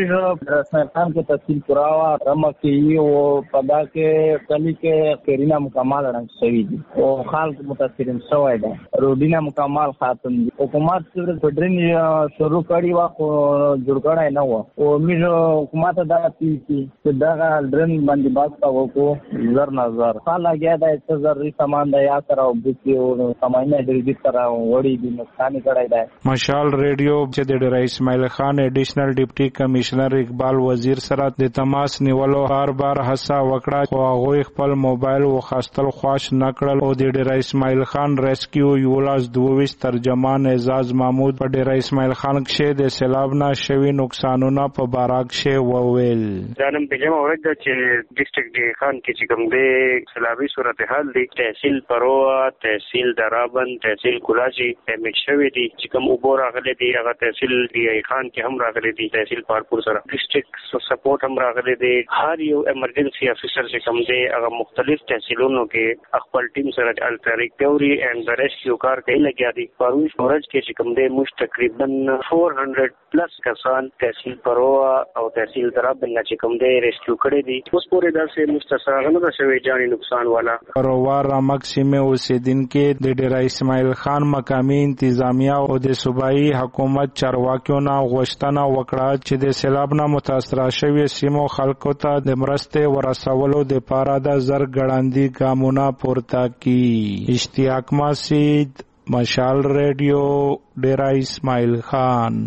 Speaker 22: رسمتان کې تفصیل پراوا رامک یو پدا کې کلی کې کرینا مکمل رنگ شوی دي او خلک متاثرین شوی ده. روډینا مکمل خاتم دي. حکومت سره پډرین شروع کړی وا خو جوړ کړای نه و او موږ حکومت دا پیږي چې دا درن باندې باز تا وکړو زر نظر خلا لګیا ده چې زر سامان د یا سره او بوتي او سامان د دې سره وړي دي نقصان کړای ده.
Speaker 20: مشال ریډیو چې د ډیر اسماعیل خان ایډیشنل ډیپټي کمشنر اقبال وزیر سره د تماس نیولو بار بار هڅه وکړه خو هغه خپل موبایل وخاستل خواش نکړل او د ډیر اسماعیل خان ریسکیو یولاس دوویس ترجمان اعزاز محمود په ډیر اسماعیل خان کې د سیلاب نه شوی نقصانونه په باراک شه وویل.
Speaker 21: جانم بجما ورته چې ډیسټریکټ دی خان کې چې کوم دی سیلابي صورتحال دی تحصیل پروا، تحصیل درابن، تحصیل کلاشي دمیج شوی دی چې کوم وبور راغلي دی هغه تحصیل دی خان کې هم راغلي دی تحصیل پارپور سره ډیسټریکټ سپورټ هم راغلي دی. هر یو ایمرجنسي افیسر چې کوم دی هغه مختلف تحصیلونو کې خپل ټیم سره د ریکوري اینڈ د ریسکیو کار کوي لګیا دي. پروي فورج کې چې کوم دی مش تقریبا چار سو پلس کسان تحصیل پروا او تحصیل درابن چې کوم دی ریسکیو کړي دي. اوس پورې داسې مستثنا نه شوی جاني نقصان والا.
Speaker 20: پروا رامک سیمه اوسیدونکو د ډیر اسماعیل خان مقامی انتظامیه او د صوبایي حکومت چارواکیو نه غوښتنه وکړه چې د سیلاب نه متاثر شوی سیمو خلکو ته د مرستې ورسولو لپاره د زر ګړندی ګامونه پورته کی. اشتیاق مسعود مشال ریډیو ډیرا اسماعیل خان.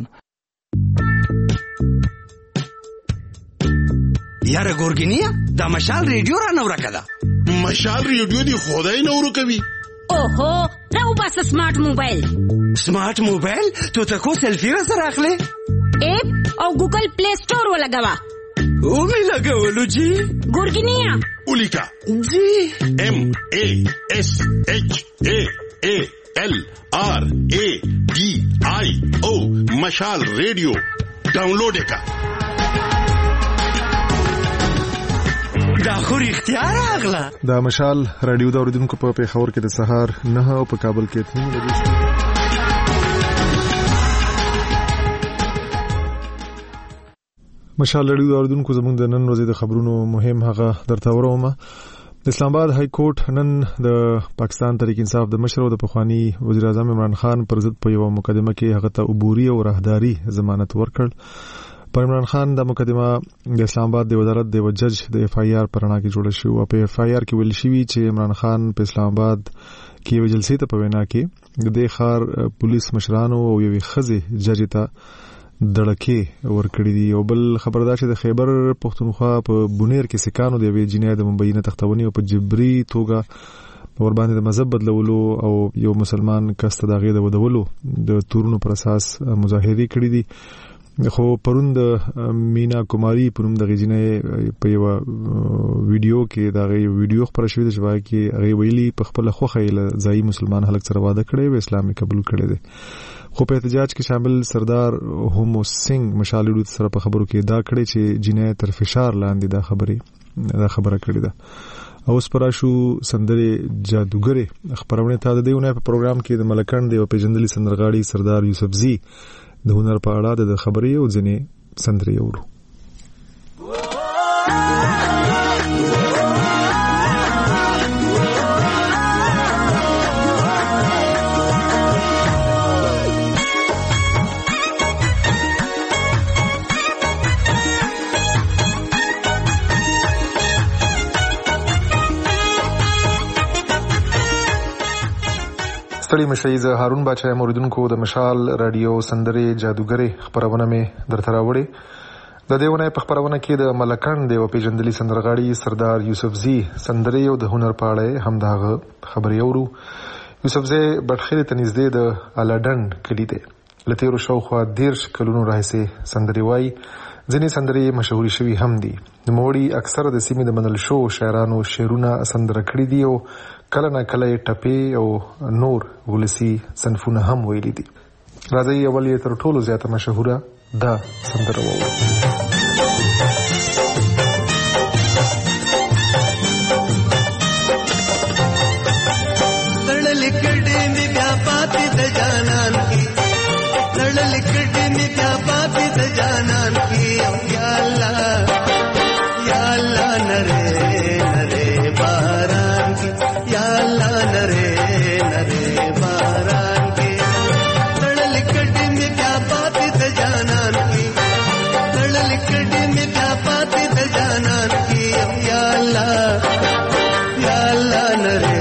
Speaker 23: یاره ګورګینیا دا مشال ریډیو را نو راکړه.
Speaker 24: مشال ریډیو دی خدای نو ورکوي
Speaker 2: اوهو راو بس سمارټ موبایل
Speaker 4: سمارټ موبایل تو ته کو سیلفی را سره اخلي
Speaker 2: اپ او ګوګل پلی سٹور ولګوا
Speaker 4: او می لګولو جی
Speaker 2: ګورګینیا
Speaker 4: اولیکا جی ام ا اس اچ ا ا ال آر ا ډي آی او مشال ریډیو ډاونلوډ کا دا خو اختیار اغلا
Speaker 1: دا مشال رادیو دا اوریدونکو په پیښور کې د سهار نه او په کابل کې اته بجې مشال رادیو دا اوریدونکو زموږ د نن ورځې د خبرونو مهم هغه درته ورومه. د اسلام آباد های کورټ نن د پاکستان تحریک انصاف د مشر او د پخوانی وزیر اعظم عمران خان پر ضد په یو مقدمه کې هغه ته عبوري او راهداري ضمانت ورکړ. پر عمران خان د مقدمه د اسلام آباد د وزارت د جج د اف آی آر پرانا کې جوړه شو او په اف آی آر کې ویل شوی چې عمران خان په اسلام آباد کې یو جلسې ته په وینا کې د خار پولیس مشرانو او یو خزي جج ته دړکې ورکړې دي. او بل خبردار چې د خیبر پښتونخوا په بونیر کې سکانو د وی جنایت د ممبئی نه تختونی او په جبري توګه ور باندې د مذهب بدلولو او یو مسلمان کس ته دغه د ودولو د تورونو پر اساس مظاهره کړې دي. خو پروند مینا کوماری پروند د غجنې په یو ویډیو کې دا غي ویډیو خبره شوې ده چې وايي کې هغه ویلي په خپل خوخه ځای مسلمان خلک سره واده کړي او اسلامي قبول کړي دي. خو په احتجاج کې شامل سردار هومو سنگ مشالډو سره په خبرو کې دا کړي چې جنایت تر فشار لاندې دا خبره دا خبره کړې ده. او سپراشو سندره جادوګره خبرونه تا د دیونه په پروګرام کې د ملکند او پیجندلي سندرغاړي سردار یوسف زی د هنر په اړه د خبرې او ځنې سندرې اورو. ستړي مشي زه هارون باچا موریدونکو د مشال رادیو سندره جادوګره خبرونه مې درته راوړې. د دیونه په خبرونه کې د ملکند او پیجندلي سندرغاړي سردار یوسف زی سندره او د هنر په اړه هم داغه خبرې اورو. یوسف زی بټخیل تنزدې د الاډن کلی دی. لته ورو شاوخوا دیرش کلونو راهسه سندري وای ځینې سندري مشهوري شوي هم دي. نوموړي اکثر د سیمې د منل شو شاعرانو شعرونه سندره کړي دي او کله نه کله ټپي او نور ولسی صنفونه هم ویلي دي. راځي اول یې تر ټولو زیاته مشهوره دا سندره وو.
Speaker 23: لړل کډې می بیا پاتې د جانان کی لړل کډې می بیا پاتې د جانان کی یا الله یا الله نره نره باران کی یا الله نره نره باران کی لړل کډې می بیا پاتې د جانان کی لړل کډې می بیا پاتې د جانان کی یا الله یا الله نره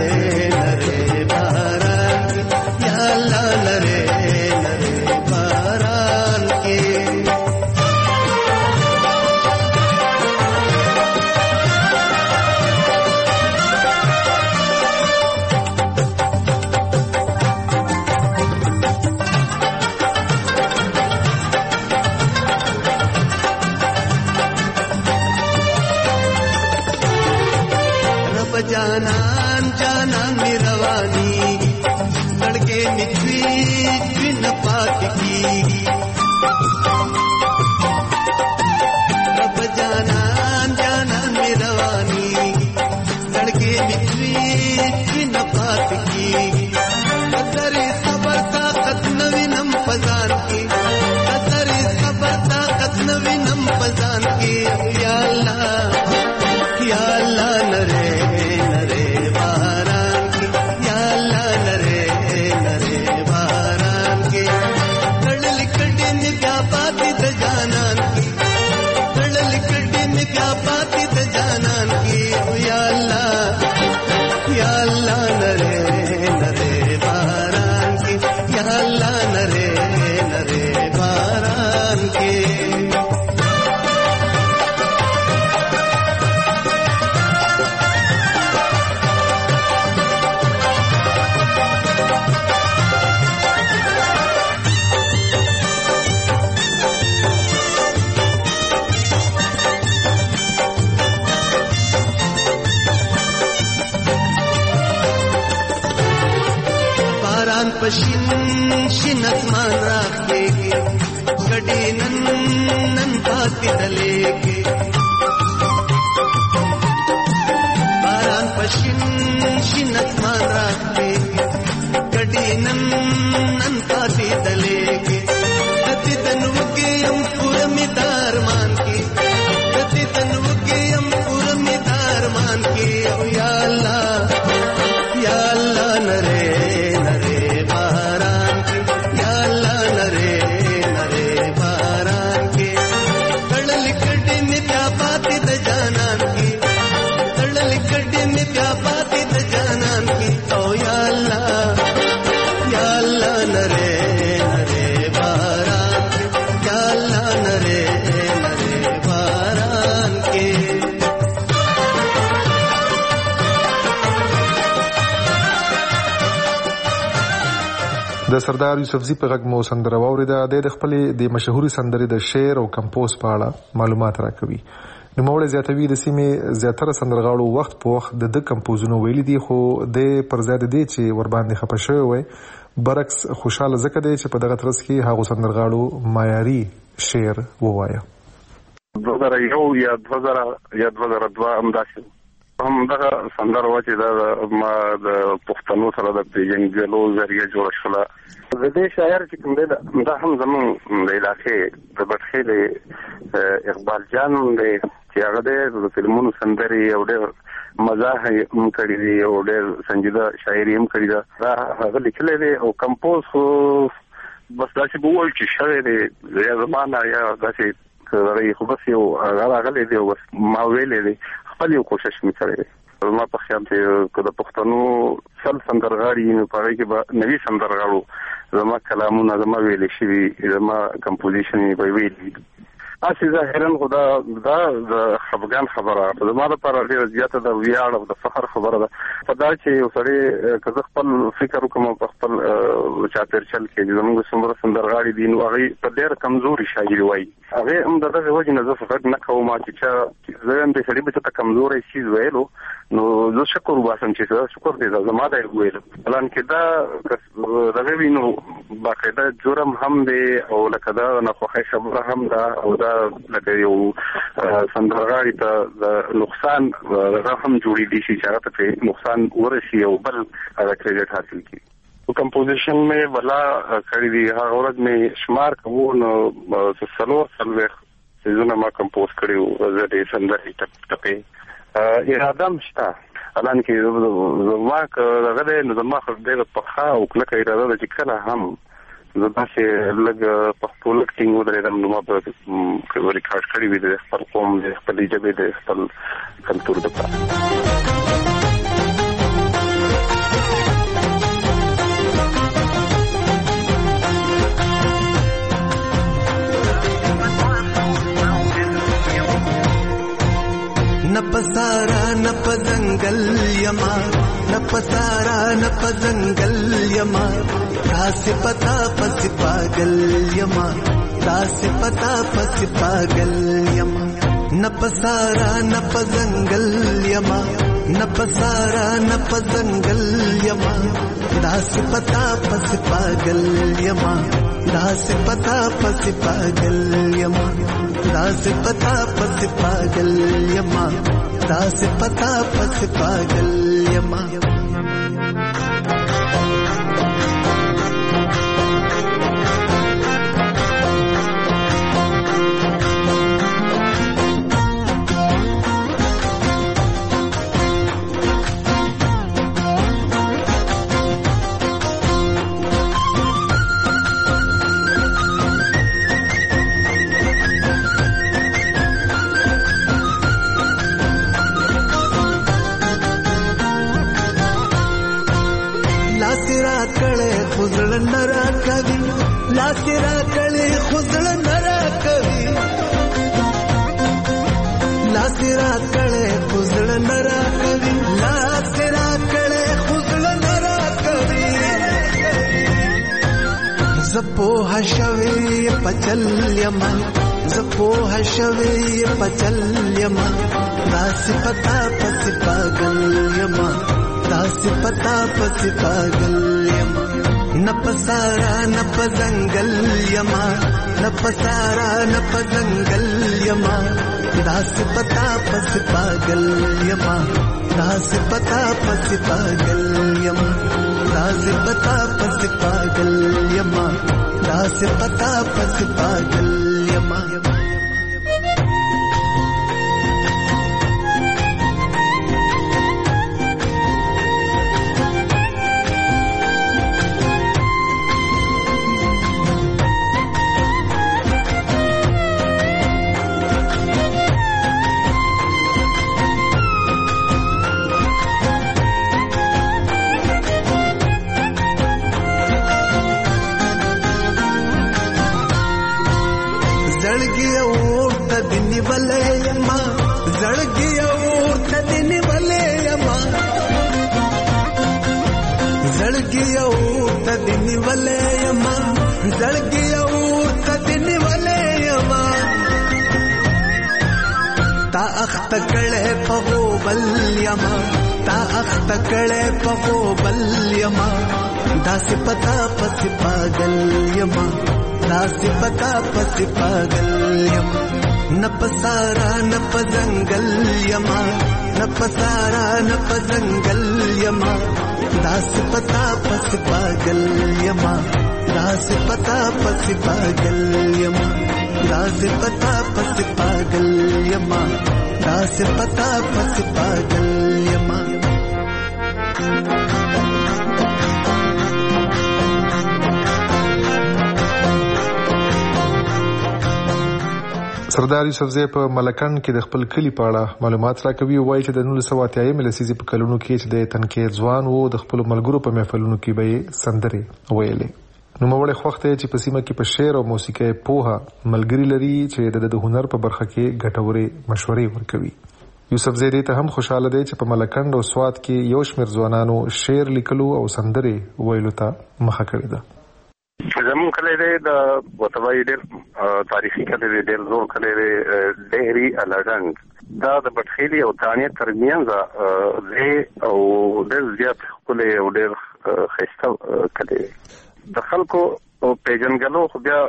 Speaker 23: جانان جانان می روانی لڑکے مچوی بن پات کی رب جانان جانان می روانی لڑکے مچوی بن پات کی قدر صبر طاقت نوینم پزان کی قدر صبر طاقت نوینم پزان کی یا اللہ یا اللہ نرے پاتې د پشین شین اسمان راکېږي ګډې نن نن پاتې دلېږي باران پشین شین اسمان راکېږي ګډې نن نن پاتې دلېږي کتی تنو کې هم پوره می دارمان کې کتی تنو کې هم پوره می دارمان کې او یا الله یا الله نره نره باران کې یا الله نره نره باران کې تړل کډې می بیا پاتې د جانان کې تړل کډې می بیا پاتې د جانان کې او یا الله یا الله نره نره باران کې یا الله نره نره باران کې
Speaker 1: د سردار یوسفزي په غږ مو سندره واوریده. د خپلې د مشهوري سندرې د شعر او کمپوز په اړه معلومات راکوي. نوموړی زیاتوي د سیمې زیاتره سندرغاړو وخت په وخت د د کمپوزونو ویلي دي، خو د پر ضد دی چې ور باندې خپه شوی وي. برعکس خوشاله ځکه دی چې په دغه ترڅ کې هغه سندرغاړو معیاري شعر ووایه.
Speaker 3: دوه زره یو یا دوه زره یا دوه زره دوه همداسې هم دغه سندره وه چې دا ما د پښتنو سره د پېژندلو ذریعه جوړه شوله. د دې شاعر چې کوم دی دا هم زمونږ د علاقې د بټخېلې اقبال جان دی چې هغه دی د فلمونو سندرې او ډېر مزاح هم کړي دي او ډېر سنجیده شاعري هم کړې ده. دا هغه لیکلی دی او کمپوز خو بس داسې به ووایو چې شوی دی یا زما نه یا داسې خو بس یو هغه راغلی دی او بس ما ویلی دی خپل یو کوشش مې کړی دی. زما په خیال چې که د پښتنو سل سندرغاړي نو په هغې کې به نوي سندرغاړو زما کلامونه زما ویلې شوي زما کمپوزیشن یې به ویلي. هسې ظاهرا خو دا دا د خفګان خبره زما لپاره ډېره زیاته د ویاړ او د فخر خبره ده په دا چې یو سړی که زه خپل فکر وکړم په خپل چاپېرچل کې چې زموږ څومره سندرغاړي دي نو هغوی په ډېره کمزوري شاعري وایي. هغې هم د دغې وجې نه زه فکر نه کوم چې چا زه هم دې سړي به چاته کمزوری څیز ویلو نو زه شکر وباسم چې دا شکر دی زما دی ویلو. حالانکې دا دغه وي نو باقاعده جرم هم دی او لکه دا ناخوښۍ خبره هم ده او دا لکه یو سندرغاړي ته د نقصان هغه هم جوړېدی شي چې هغه ته پرې نقصان ورسي او بل هغه کریډټ حاصل کړي. کمپوزیشن مې ولا کړی دی هغه ورځ مې شمار کوو نو څلور څلوېښت څیزونه ما کمپوز کړي وو زه د سندرې ټپې اراده هم شته حالانکې زما که دغه دی نو زما خو ډېره پخه او کلکه اراده ده چې کله هم زه داسې لږ پښتو لږ ټینګ ودرېدم نو ما به ریکارډ کړي وي د خپل قوم د خپلې ژبې د خپل کلتور دپاره.
Speaker 23: न पसारा न पजंगल यमा न पसारा न पजंगल यमा दास पता पस पागल यमा दास पता पस पागल यमा न पसारा न पजंगल यमा न पसारा न पजंगल यमा दास पता पस पागल यमा दास पता पस पागल यमा दास पता पस पागल यमा दास पता पस पागल यमा. खुजल नरा कवि लासिरा कले खुजल नरा कवि लासिरा कले खुजल नरा कवि लासिरा कले खुजल नरा कवि जपो हशवे पचल यमा जपो हशवे पचल यमा दास पता पस पागल यमा दास पता पस पागल यमा نپسارا نپزنگل یما نپسارا نپزنگل یما داس پتا پس پاگل یما داس پتا پس پاگل یما داس پتا پس پاگل یما داس پتا پس پاگل یما تکڑے پغو بل یما تا اخ تکڑے پغو بل یما داس پتا پس پاگل یما داس پتا پس پاگل یما نپسارا نپزنگل یما نپسارا نپزنگل یما داس پتا پس پاگل یما داس پتا پس پاگل یما داس پتا پس پاگل یما داس پتا پس پاگل یما
Speaker 1: سردار یوسفزی په ملکن کې د خپل کلی په اړه معلومات راکوي او وایي چې د نولس سوه اتیایم لسیزې په کلونو کې چې د تنکي ځوان وو د خپل ملګرو په محفلونو کې به سندرې ویلې. نو موږ خوښ ته چې په سیمه کې په شعر او موسیقي پوها ملګری لري چې د هنر په برخه کې ګټورې مشورې ورکوي. یوسفزی دې ته هم خوشاله دی چې په ملکند او سوات کې یو شمېر ځوانانو شعر لیکلو او سندرې ویلو ته مخه کړې ده.
Speaker 3: زمون کلی دی د وطبای ډېر تاریخي کلی دی، ډېر زوړ کلی دی، ډهري الاډنګ. دا د بټخیلي او تانیه ترمنځ دی او ډېر زیات ښکلی او ډېر ښایسته کلی دی. د خلکو پیژنګلو خو بیا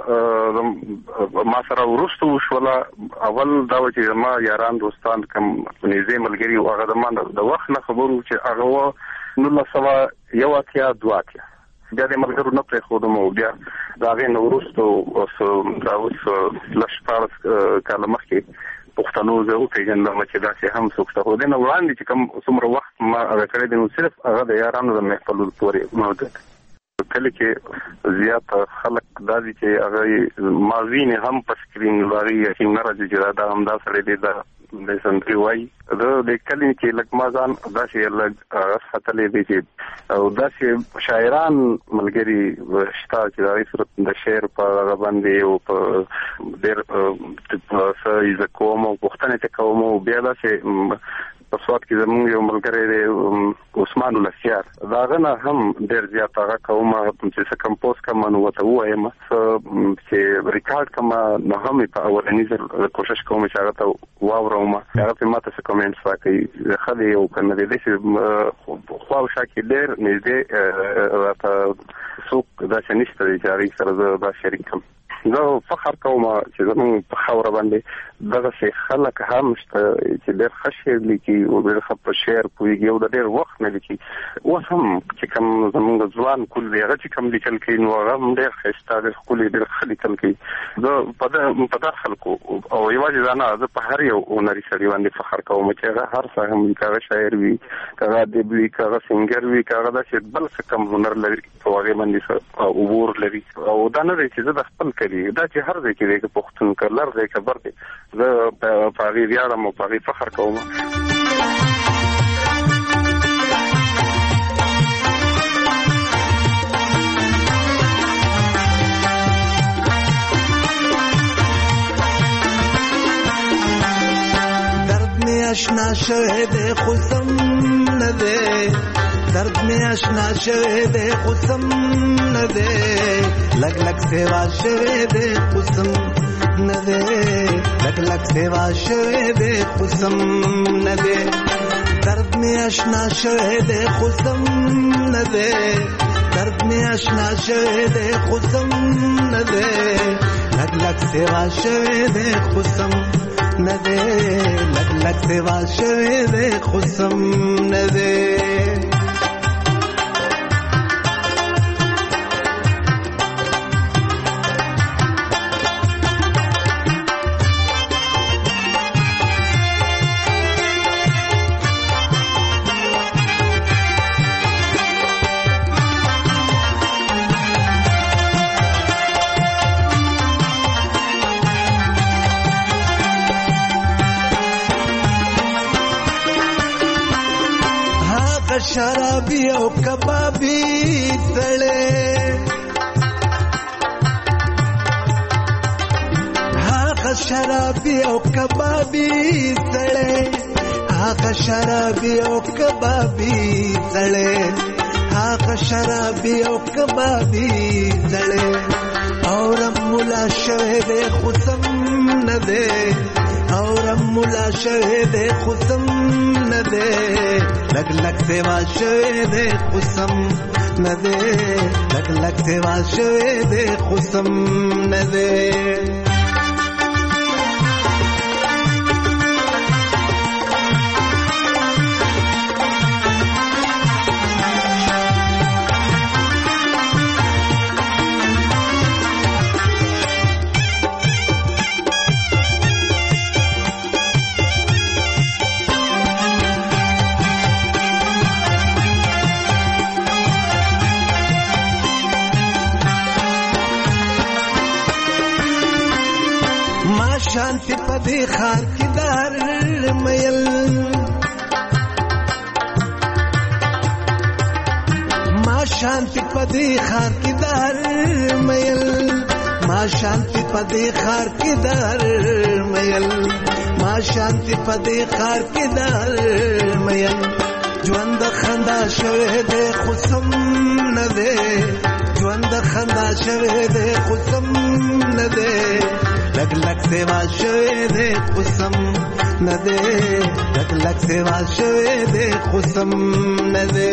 Speaker 3: ما سره وروسته وشوله. اول دا و چې زما یاران دوستان کوم نږدې ملګري وو هغه زما د وخت نه خبرو چې هغه وه نولس سوه یو اتیا دوه اتیا. بیا د ملګرو نه پرېښودم او بیا د هغې نه وروسته دا اوس لس شپاړس کاله مخکې پښتنو زه وپېژندم چې داسې هم څوک شته. خو دې نه وړاندې چې کوم څومره وخت ما هغه کړی دی نو صرف هغه د یارانو د محفلو پورې محدود. کله کې زیات خلک دا دي چې هغه ما وینې هم په سکرین هغې یقین نه راځي چې دا همدا سړی دی دا د سندرې وایي. د دې کلي کې لږ ما ځان داسې لږ ساتلی دی چې او داسې شاعران ملګري شته چې د هغې صورت د شعر په هغه باندې او په ډېر څه زه کوم او پوښتنې ته کوم او بیا داسې په سوات کې زموږ یو ملګری دی عثمان الاسیار، د هغه نه هم ډېر زیات هغه کوم چې څه کمپوز کوم نو ورته ووایم چې ریکارډ کوم نو هم په اولني ځل کوشش کوم چې هغه ته واورم. هغه په ماته څه کمنټس راکوي ښه دی او که نه دی داسې خواوشا کې ډېر نږدې راته څوک داسې نشته دی چې هغې سره زه دا شریک کړم. زه فخر کوم چې زموږ په خاوره باندې دغسې خلک هم شته چې ډېر ښه شعر لیکي او ډېر ښه په شعر پوهېږي او د ډېر وخت نه لیکي. اوس هم چې کوم زموږ ځوان کول دی هغه چې کوم لیکل کوي نو هغه هم ډېر ښایسته ډېر ښکلي ډېر ښه لیکل کوي. زه په دا خلکو او یوازې دا نه زه په هر یو هنري سړي باندې فخر کوم چې هغه هر څه هم وي، که هغه شاعر وي، که هغه ادیب وي، که هغه سینګر وي، که هغه داسې بل څه کم هنر لري او هغې باندې عبور لري. او دا نه دی چې زه د خپل کلي دا چې هر ځای کې دی که پښتون که لر دی که بر دی زه په هغې ویاړم او په هغې فخر کوم.
Speaker 23: درد میں اشنا شوه دے خسم نہ دے، درد میں اشنا شوه دے خسم نہ دے، لگ لگ سیوا شوه دے خسم نہ دے، لگ لگ سیوا شوه دے خسم نہ دے، درد میں اشنا شوه دے خسم نہ دے، درد می آشنا شوه ده خودم نده لگ لگ سوا شوه ده خودم نده لگ لگ سوا شوه ده خودم نده शराबी ओ कबाबी तले हाँ शराबी ओ कबाबी तले हाँ शराबी ओ कबाबी तले हाँ शराबी ओ कबाबी तले और मुला शहद खुसम न दे और मुला शहद खुसम न दे लग लग सेवा शहद खुसम न दे लग लग सेवा शहद खुसम न दे शांति पदी खार की दार मयल माँ शांति पदी खार की दार मयल माँ शांति पदी खार की दार मयल माँ शांति पदी खार की दार मयल ज्वंद खंदा शवेद खुसम न दे ज्वंद खंदा शवेद खुसम न दे लग लग सेवा शवेद खुसम न दे लग लग सेवा शवेद खुसम न दे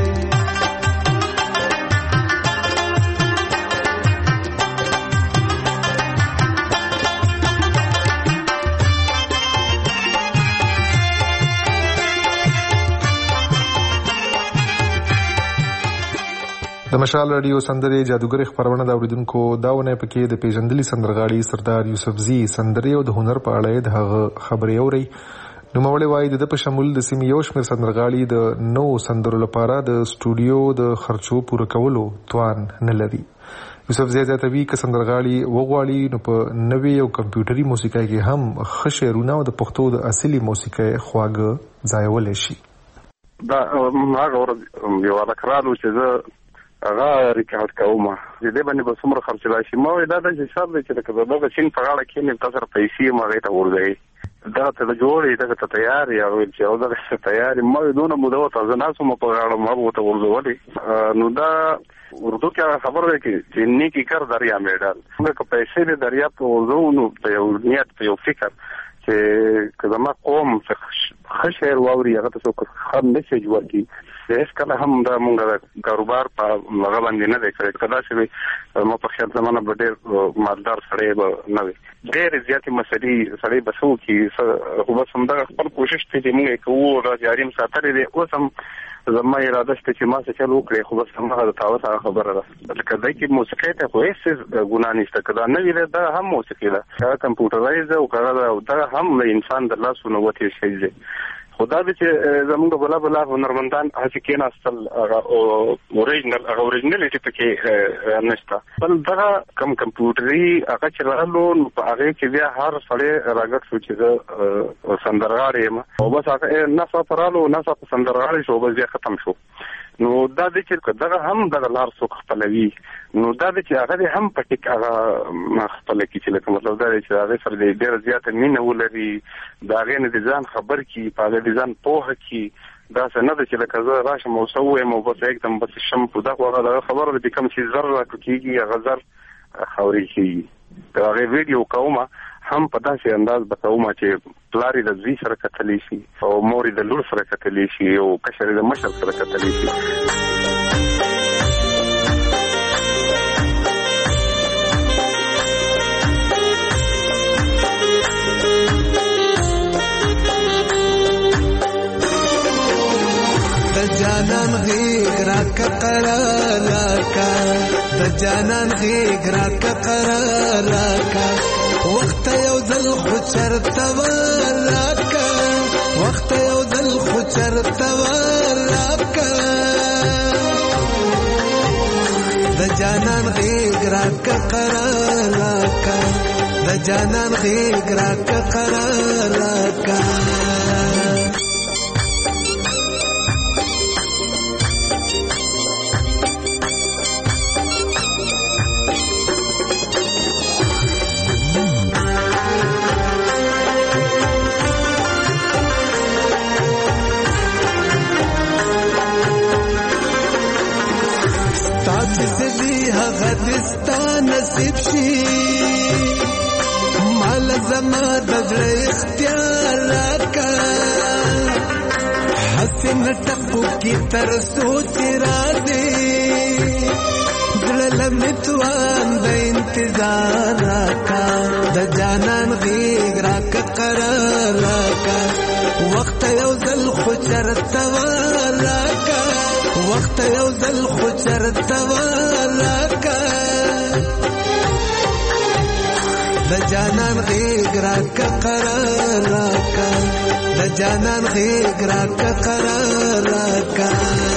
Speaker 1: د مشال رادیو سندرې جادوګر خبرونه دا اوریدونکو داونه پکې د پیژندلي سندرغاړي سردار یوسفزي سندرې او د هنر په اړه د هغه خبرې اوري نو مولوی وایي د په شمول د سیمې یو شمېر سندرغاړي د نو سندرو لپاره د سټوډیو د خرچو پوره کولو توان نه لري یوسفزي زیاتوي که سندرغاړي وغواړي نو په نوې او کمپیوټري موسیقۍ کې هم ښه شعرونه او د پښتو د اصلي موسیقۍ خواږه ځایولی شي
Speaker 3: دا هغه ورځ یو راکرالو چې زه هغه ریکارډ کوم چې دې باندې به څومره خرڅ راشي ما دا د حساب دی چې لکه دغه شین په غاړه کې نه تاسو پیسې مغه ته ورځي دا ته جوړې دا ته تیار یا چې او دا تیار ما دونه مو دا تاسو نه سم په غاړه ما وته ورځولې نو دا اردو کې خبر دی چې نیکی کار دریا میډال څنګه پیسې دې دریا په ورځو په یو نیت په یو فکر چې کله ما قوم خشر واوري هغه ته څوک هم میسج ورکړي هیڅ کله هم دا مونږ کاروبار په هغه باندې نه دی کړی کله چې ما په خیال زمانه به ډېر مالدار سړی به نه وي ډېرې زیاتې مسلې سړی به څه وکړي خو بس همدغه خپل کوشش دی چې مونږ یې کوو را جاري م ساتلی دی اوس هم زما اراده شته چې ما څه چل وکړې خو بس همغه د تاوس هغه خبره ده لکه دی کې موسیقۍ ته خو هېڅ ګناه نشته که دا نوي دی دا هم موسیقي ده هغه کمپیوټرایز ده او که هغه دا هم د انسان د لاسو نه وتې شی دی خو دا دی چې زمونږ بلا بلا هنرمندان هسې کېناستل هغه اوریجنل هغه اوریجنلټي پکې نشته بل دغه کم کمپیوټري هغه چې راغلو نو په هغې کې بیا هر سړی راګډ شو چې زه سندرغاړی یم او بس هغه نڅا رالو نڅا په سندرغاړی شو بس بیا ختم شو نو دا دی چې دغه هم دغه لار څوک خپلوي نو دا دی چې هغه هم په ټیک هغه خپله کړي چې لکه مطلب دا دی چې هغې سره د ډېره زیاته مینه ولري د هغې نه د ځان خبر کړي په هغې د ځان پوهه کړي داسې نه ده چې لکه زه راشم او څه ووایم او بس एकदम بس شم په دغه هغه دغه خبره ده چې کوم چې زر راکړي هغه زر خاورې کېږي د هغې ویډیو کومه هم په داسې انداز به کومه چې پلار یې د زوی سره کتلی شي او مور یې د لور سره کتلی شي او کشر یې د مشر سره کتلی شي
Speaker 23: د جانان غیږ راکه قرار راکه د جانان غیږ راکه قرار راکه وخت یو ځل خو چرته راکه وخت یو ځل خو چرته راکه د جانان غیږ راکه قرار راکه د جانان غیږ راکه قرار راکه غدستا نصیب شي مال زما د زړه اختیار راکا حسن ټکو کی تر سوچ را دے زړه لمتوان د انتظار راکا د جانان غیږ راکا قرار راکا وخت یو ځل خو چرته راکا وخت یو ځل خو چرته راکا د جانان غیږ راکا قرار راکا د جانان غیږ راکا قرار راکا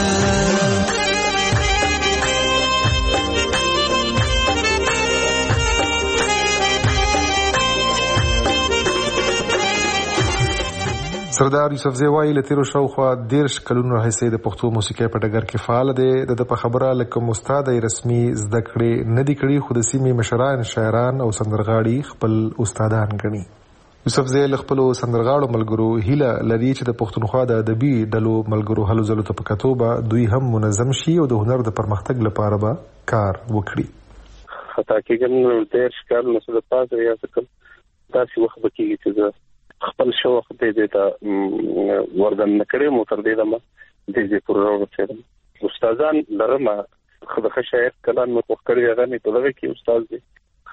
Speaker 1: سردار یوسفزی وایي له تیرو شاوخوا دیرش کلونو راهیسې د پښتو موسیقۍ په ډګر کې فعال دی. د په خبره لکه استاد رسمي زده کړې نه دي کړي خو د سیمې مشران شاعران او سندرغاړي خپل استادان ګڼي. یوسفزی له خپلو سندرغاړو ملګرو هیله لري چې د پښتونخوا د ادبي ډلو ملګرو هلو ځلو ته په کتو به دوی هم منظم شي او د هنر د پرمختګ لپاره به کار وکړي.
Speaker 3: خطا کېږم دیرش کال نو د پاسه یا څه داسې وخت به کېږي چې خپل شوق دې دې ته وردن نکړې مو تر دې دمه دې دې پر ورسېدم. استادان لرم خدای شاعر کلام مو وکړی هغه نه په دغه کې استاد دې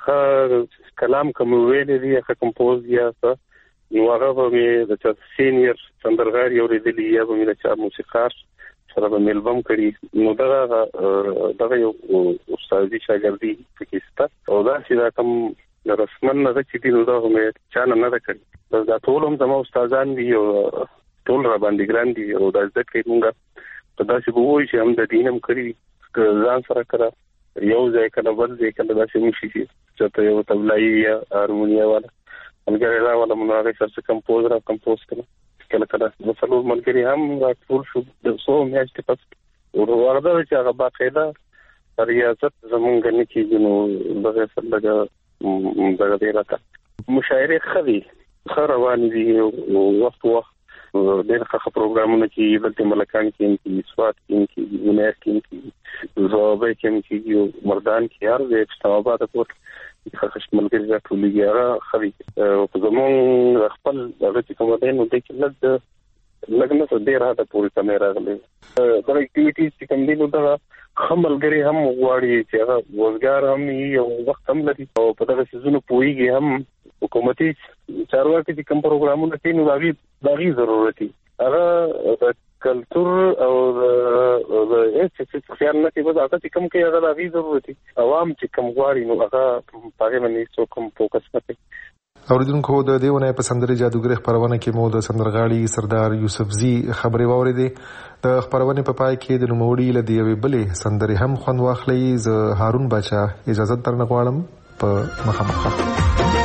Speaker 3: خ کلام کوم ویلې دی هغه کمپوز یا څه نو هغه به د چا سینیئر سندرغاړي اورېدلی یا به د چا موسیقار سره به ملبم کړي نو دغه دغه یو استادي شاګردي پکې ست او دا چې دا کوم رسمن نه چې دې نو دا هم چا نه نه کړی دا ټول هم زموږ استادان دي او ټول را باندې ګران دي او دا ځکه موږ په داسې وایي چې هم د دینم کړی ځان سره کړه یو ځای کنه بل ځای کنه داسې مشي چې ته یو تبلایي یا هارمونیا والا ملګری را والا مونږ هغه سره کمپوز را کمپوز کړه کله کله مثلا ملګری هم را ټول شو د څو میاشتې پس او ورته چې هغه باقاعده ریاضت زمونږ نه کېږي نو دغه سره دغه دغه دی راته مشاعره خدي خروان دي وخت وخت ډېر ښه پروګرامونه کې بلته ملکان کې کې سواد کې کې ونیر کې زوبه کې کې مردان کې هر د اسلام آباد کوټ ښه شمولګي راټولېږي هغه خوي په زمون خپل هغه چې کوم دی نو د کې لږ لږ نه ډېر هدا پوری کیمرا غلې دا اکټیویټیز چې کوم دی نو دا خملګری هم غواړي چې هغه روزګار هم یو وخت هم لري او په دغه سيزونو پويږي هم حکومتي چارواکي چې کوم پروګرامونه کوي نو داغي داغي ضرورت دي هغه د کلچر او د هیڅ څه خیال نه کوي دا چې کوم کې هغه داغي ضرورت دي عوام چې کوم غواړي نو هغه پاره باندې څو کوم فوکس کوي.
Speaker 1: اوریدونکو د دیونه په سندري جادوګر خبرونه کې مو د سندرغاړي سردار یوسفزی خبري واوریدې د خبرونه په پای کې د نوموړي له دیوي بلې سندري هم خوند واخلي. ز هارون بچا اجازه درنه غواړم په مخامخ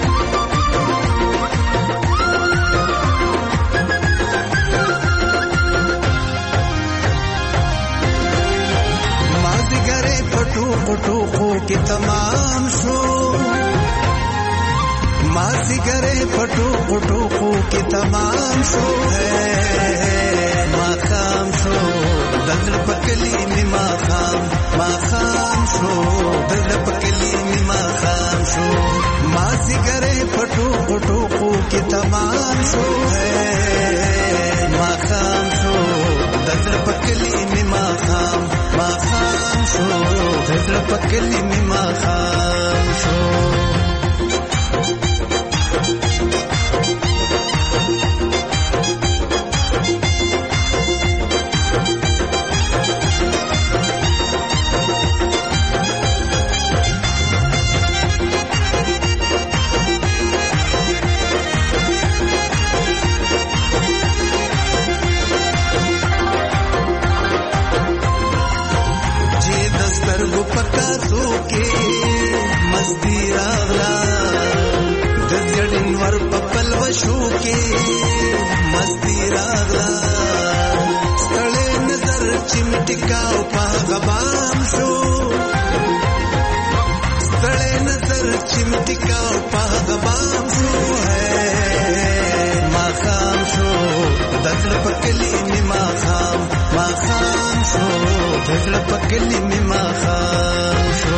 Speaker 23: के तमाम शो मासी करे पटो पटो को के तमाम शो है माखाम शो दल पकली में माखाम माखाम शो दल पकली में माखाम शो मासी करे पटो पटो को के तमाम शो है माखाम शो दल पकली में माखाम माखाम शो दल पकली में माखाम शो مستی راغلا د زړین ور په پلوشو کې مستی راغلا ستړې نظر چمټکاو په غبام شو ستړې نظر چمټکاو په غبام شو ما خام شو دزړه پکلی می ما خام ما خام شو دزړه پکلی می ما خام شو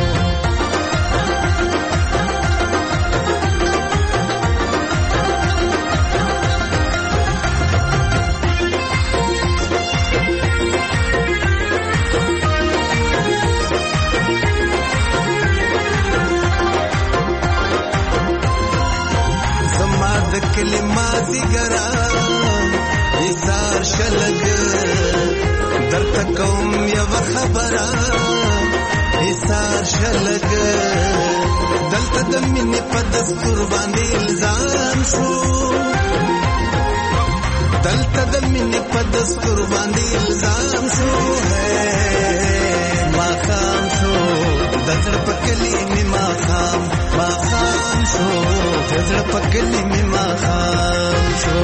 Speaker 23: کلمه دیګرا ایثار شلګ درته کوم یو خبره ایثار شلګ دلته د مینې په دستور باندې الزام شو دلته د مینې په دستور باندې الزام شو ما خام شو دزړه پکلی می ما خام ما خام شو دزړه پکلی می ما خام شو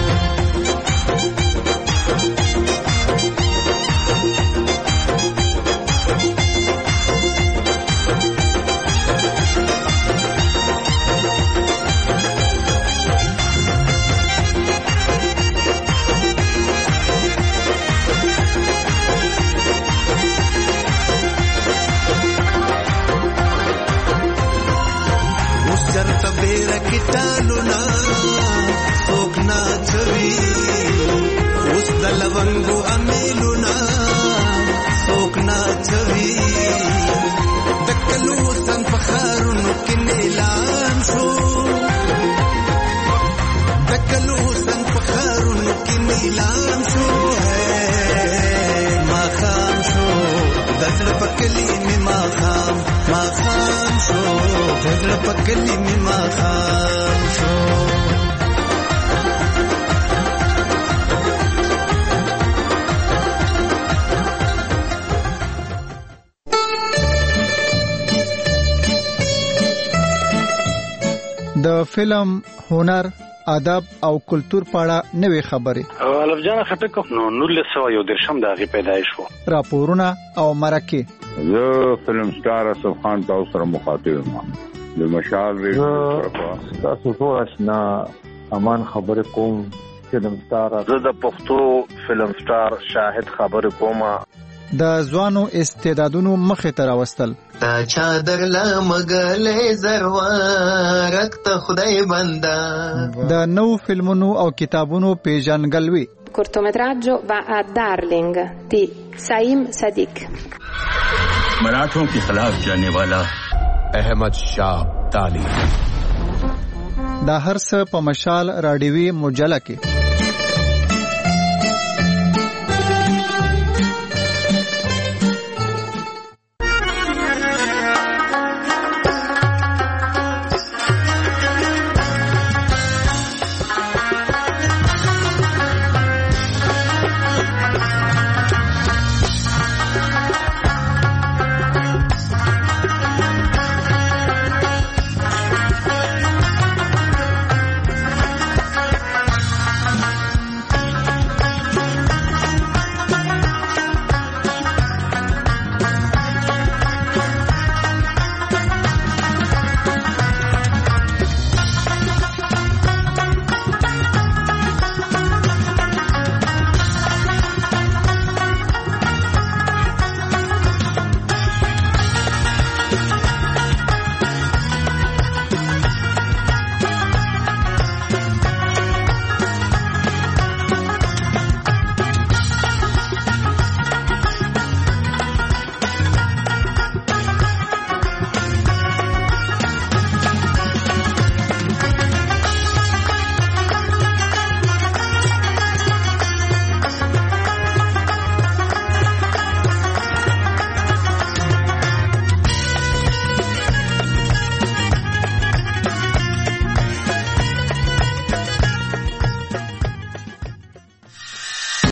Speaker 23: کټالو نا څوک نا چوي اوس د لونګو امیلو نا څوک نا چوي دکلو سن فخرونو کې نیلام شو دکلو سن فخرونو کې نیلام شو ما خام شو دزړه پکلی می ما خام ما خام شو دزړه پکلی می ما خام شو
Speaker 8: د فلم هنر ادب او کلچر پاړه نوې خبرې
Speaker 5: الف جان خټک نو نولس سو یو درشم د هغې پیدایش وو
Speaker 8: راپورونه او مرکې
Speaker 6: زه فلم سټار اسف خان تاسو سره مخاطب یم د مشال ریډیو
Speaker 10: تاسو ټول آشنا امان خبرې کوم فلم سټار
Speaker 24: زه د پښتو فلم سټار شاهد خبرې کوم
Speaker 8: د ځوانو استعدادونو مخې ته راوستل
Speaker 23: تا چادر لا مګلې زروارک ته خدای بندا
Speaker 8: د نو فلمونو او کتابونو پیژنګلوي
Speaker 25: cortometraggio va a Darling di Saim Sadiq
Speaker 26: मराठों के खिलाफ जाने वाला अहमद शाह ताली
Speaker 8: دا هر څه په مشال راډیوي مجله کې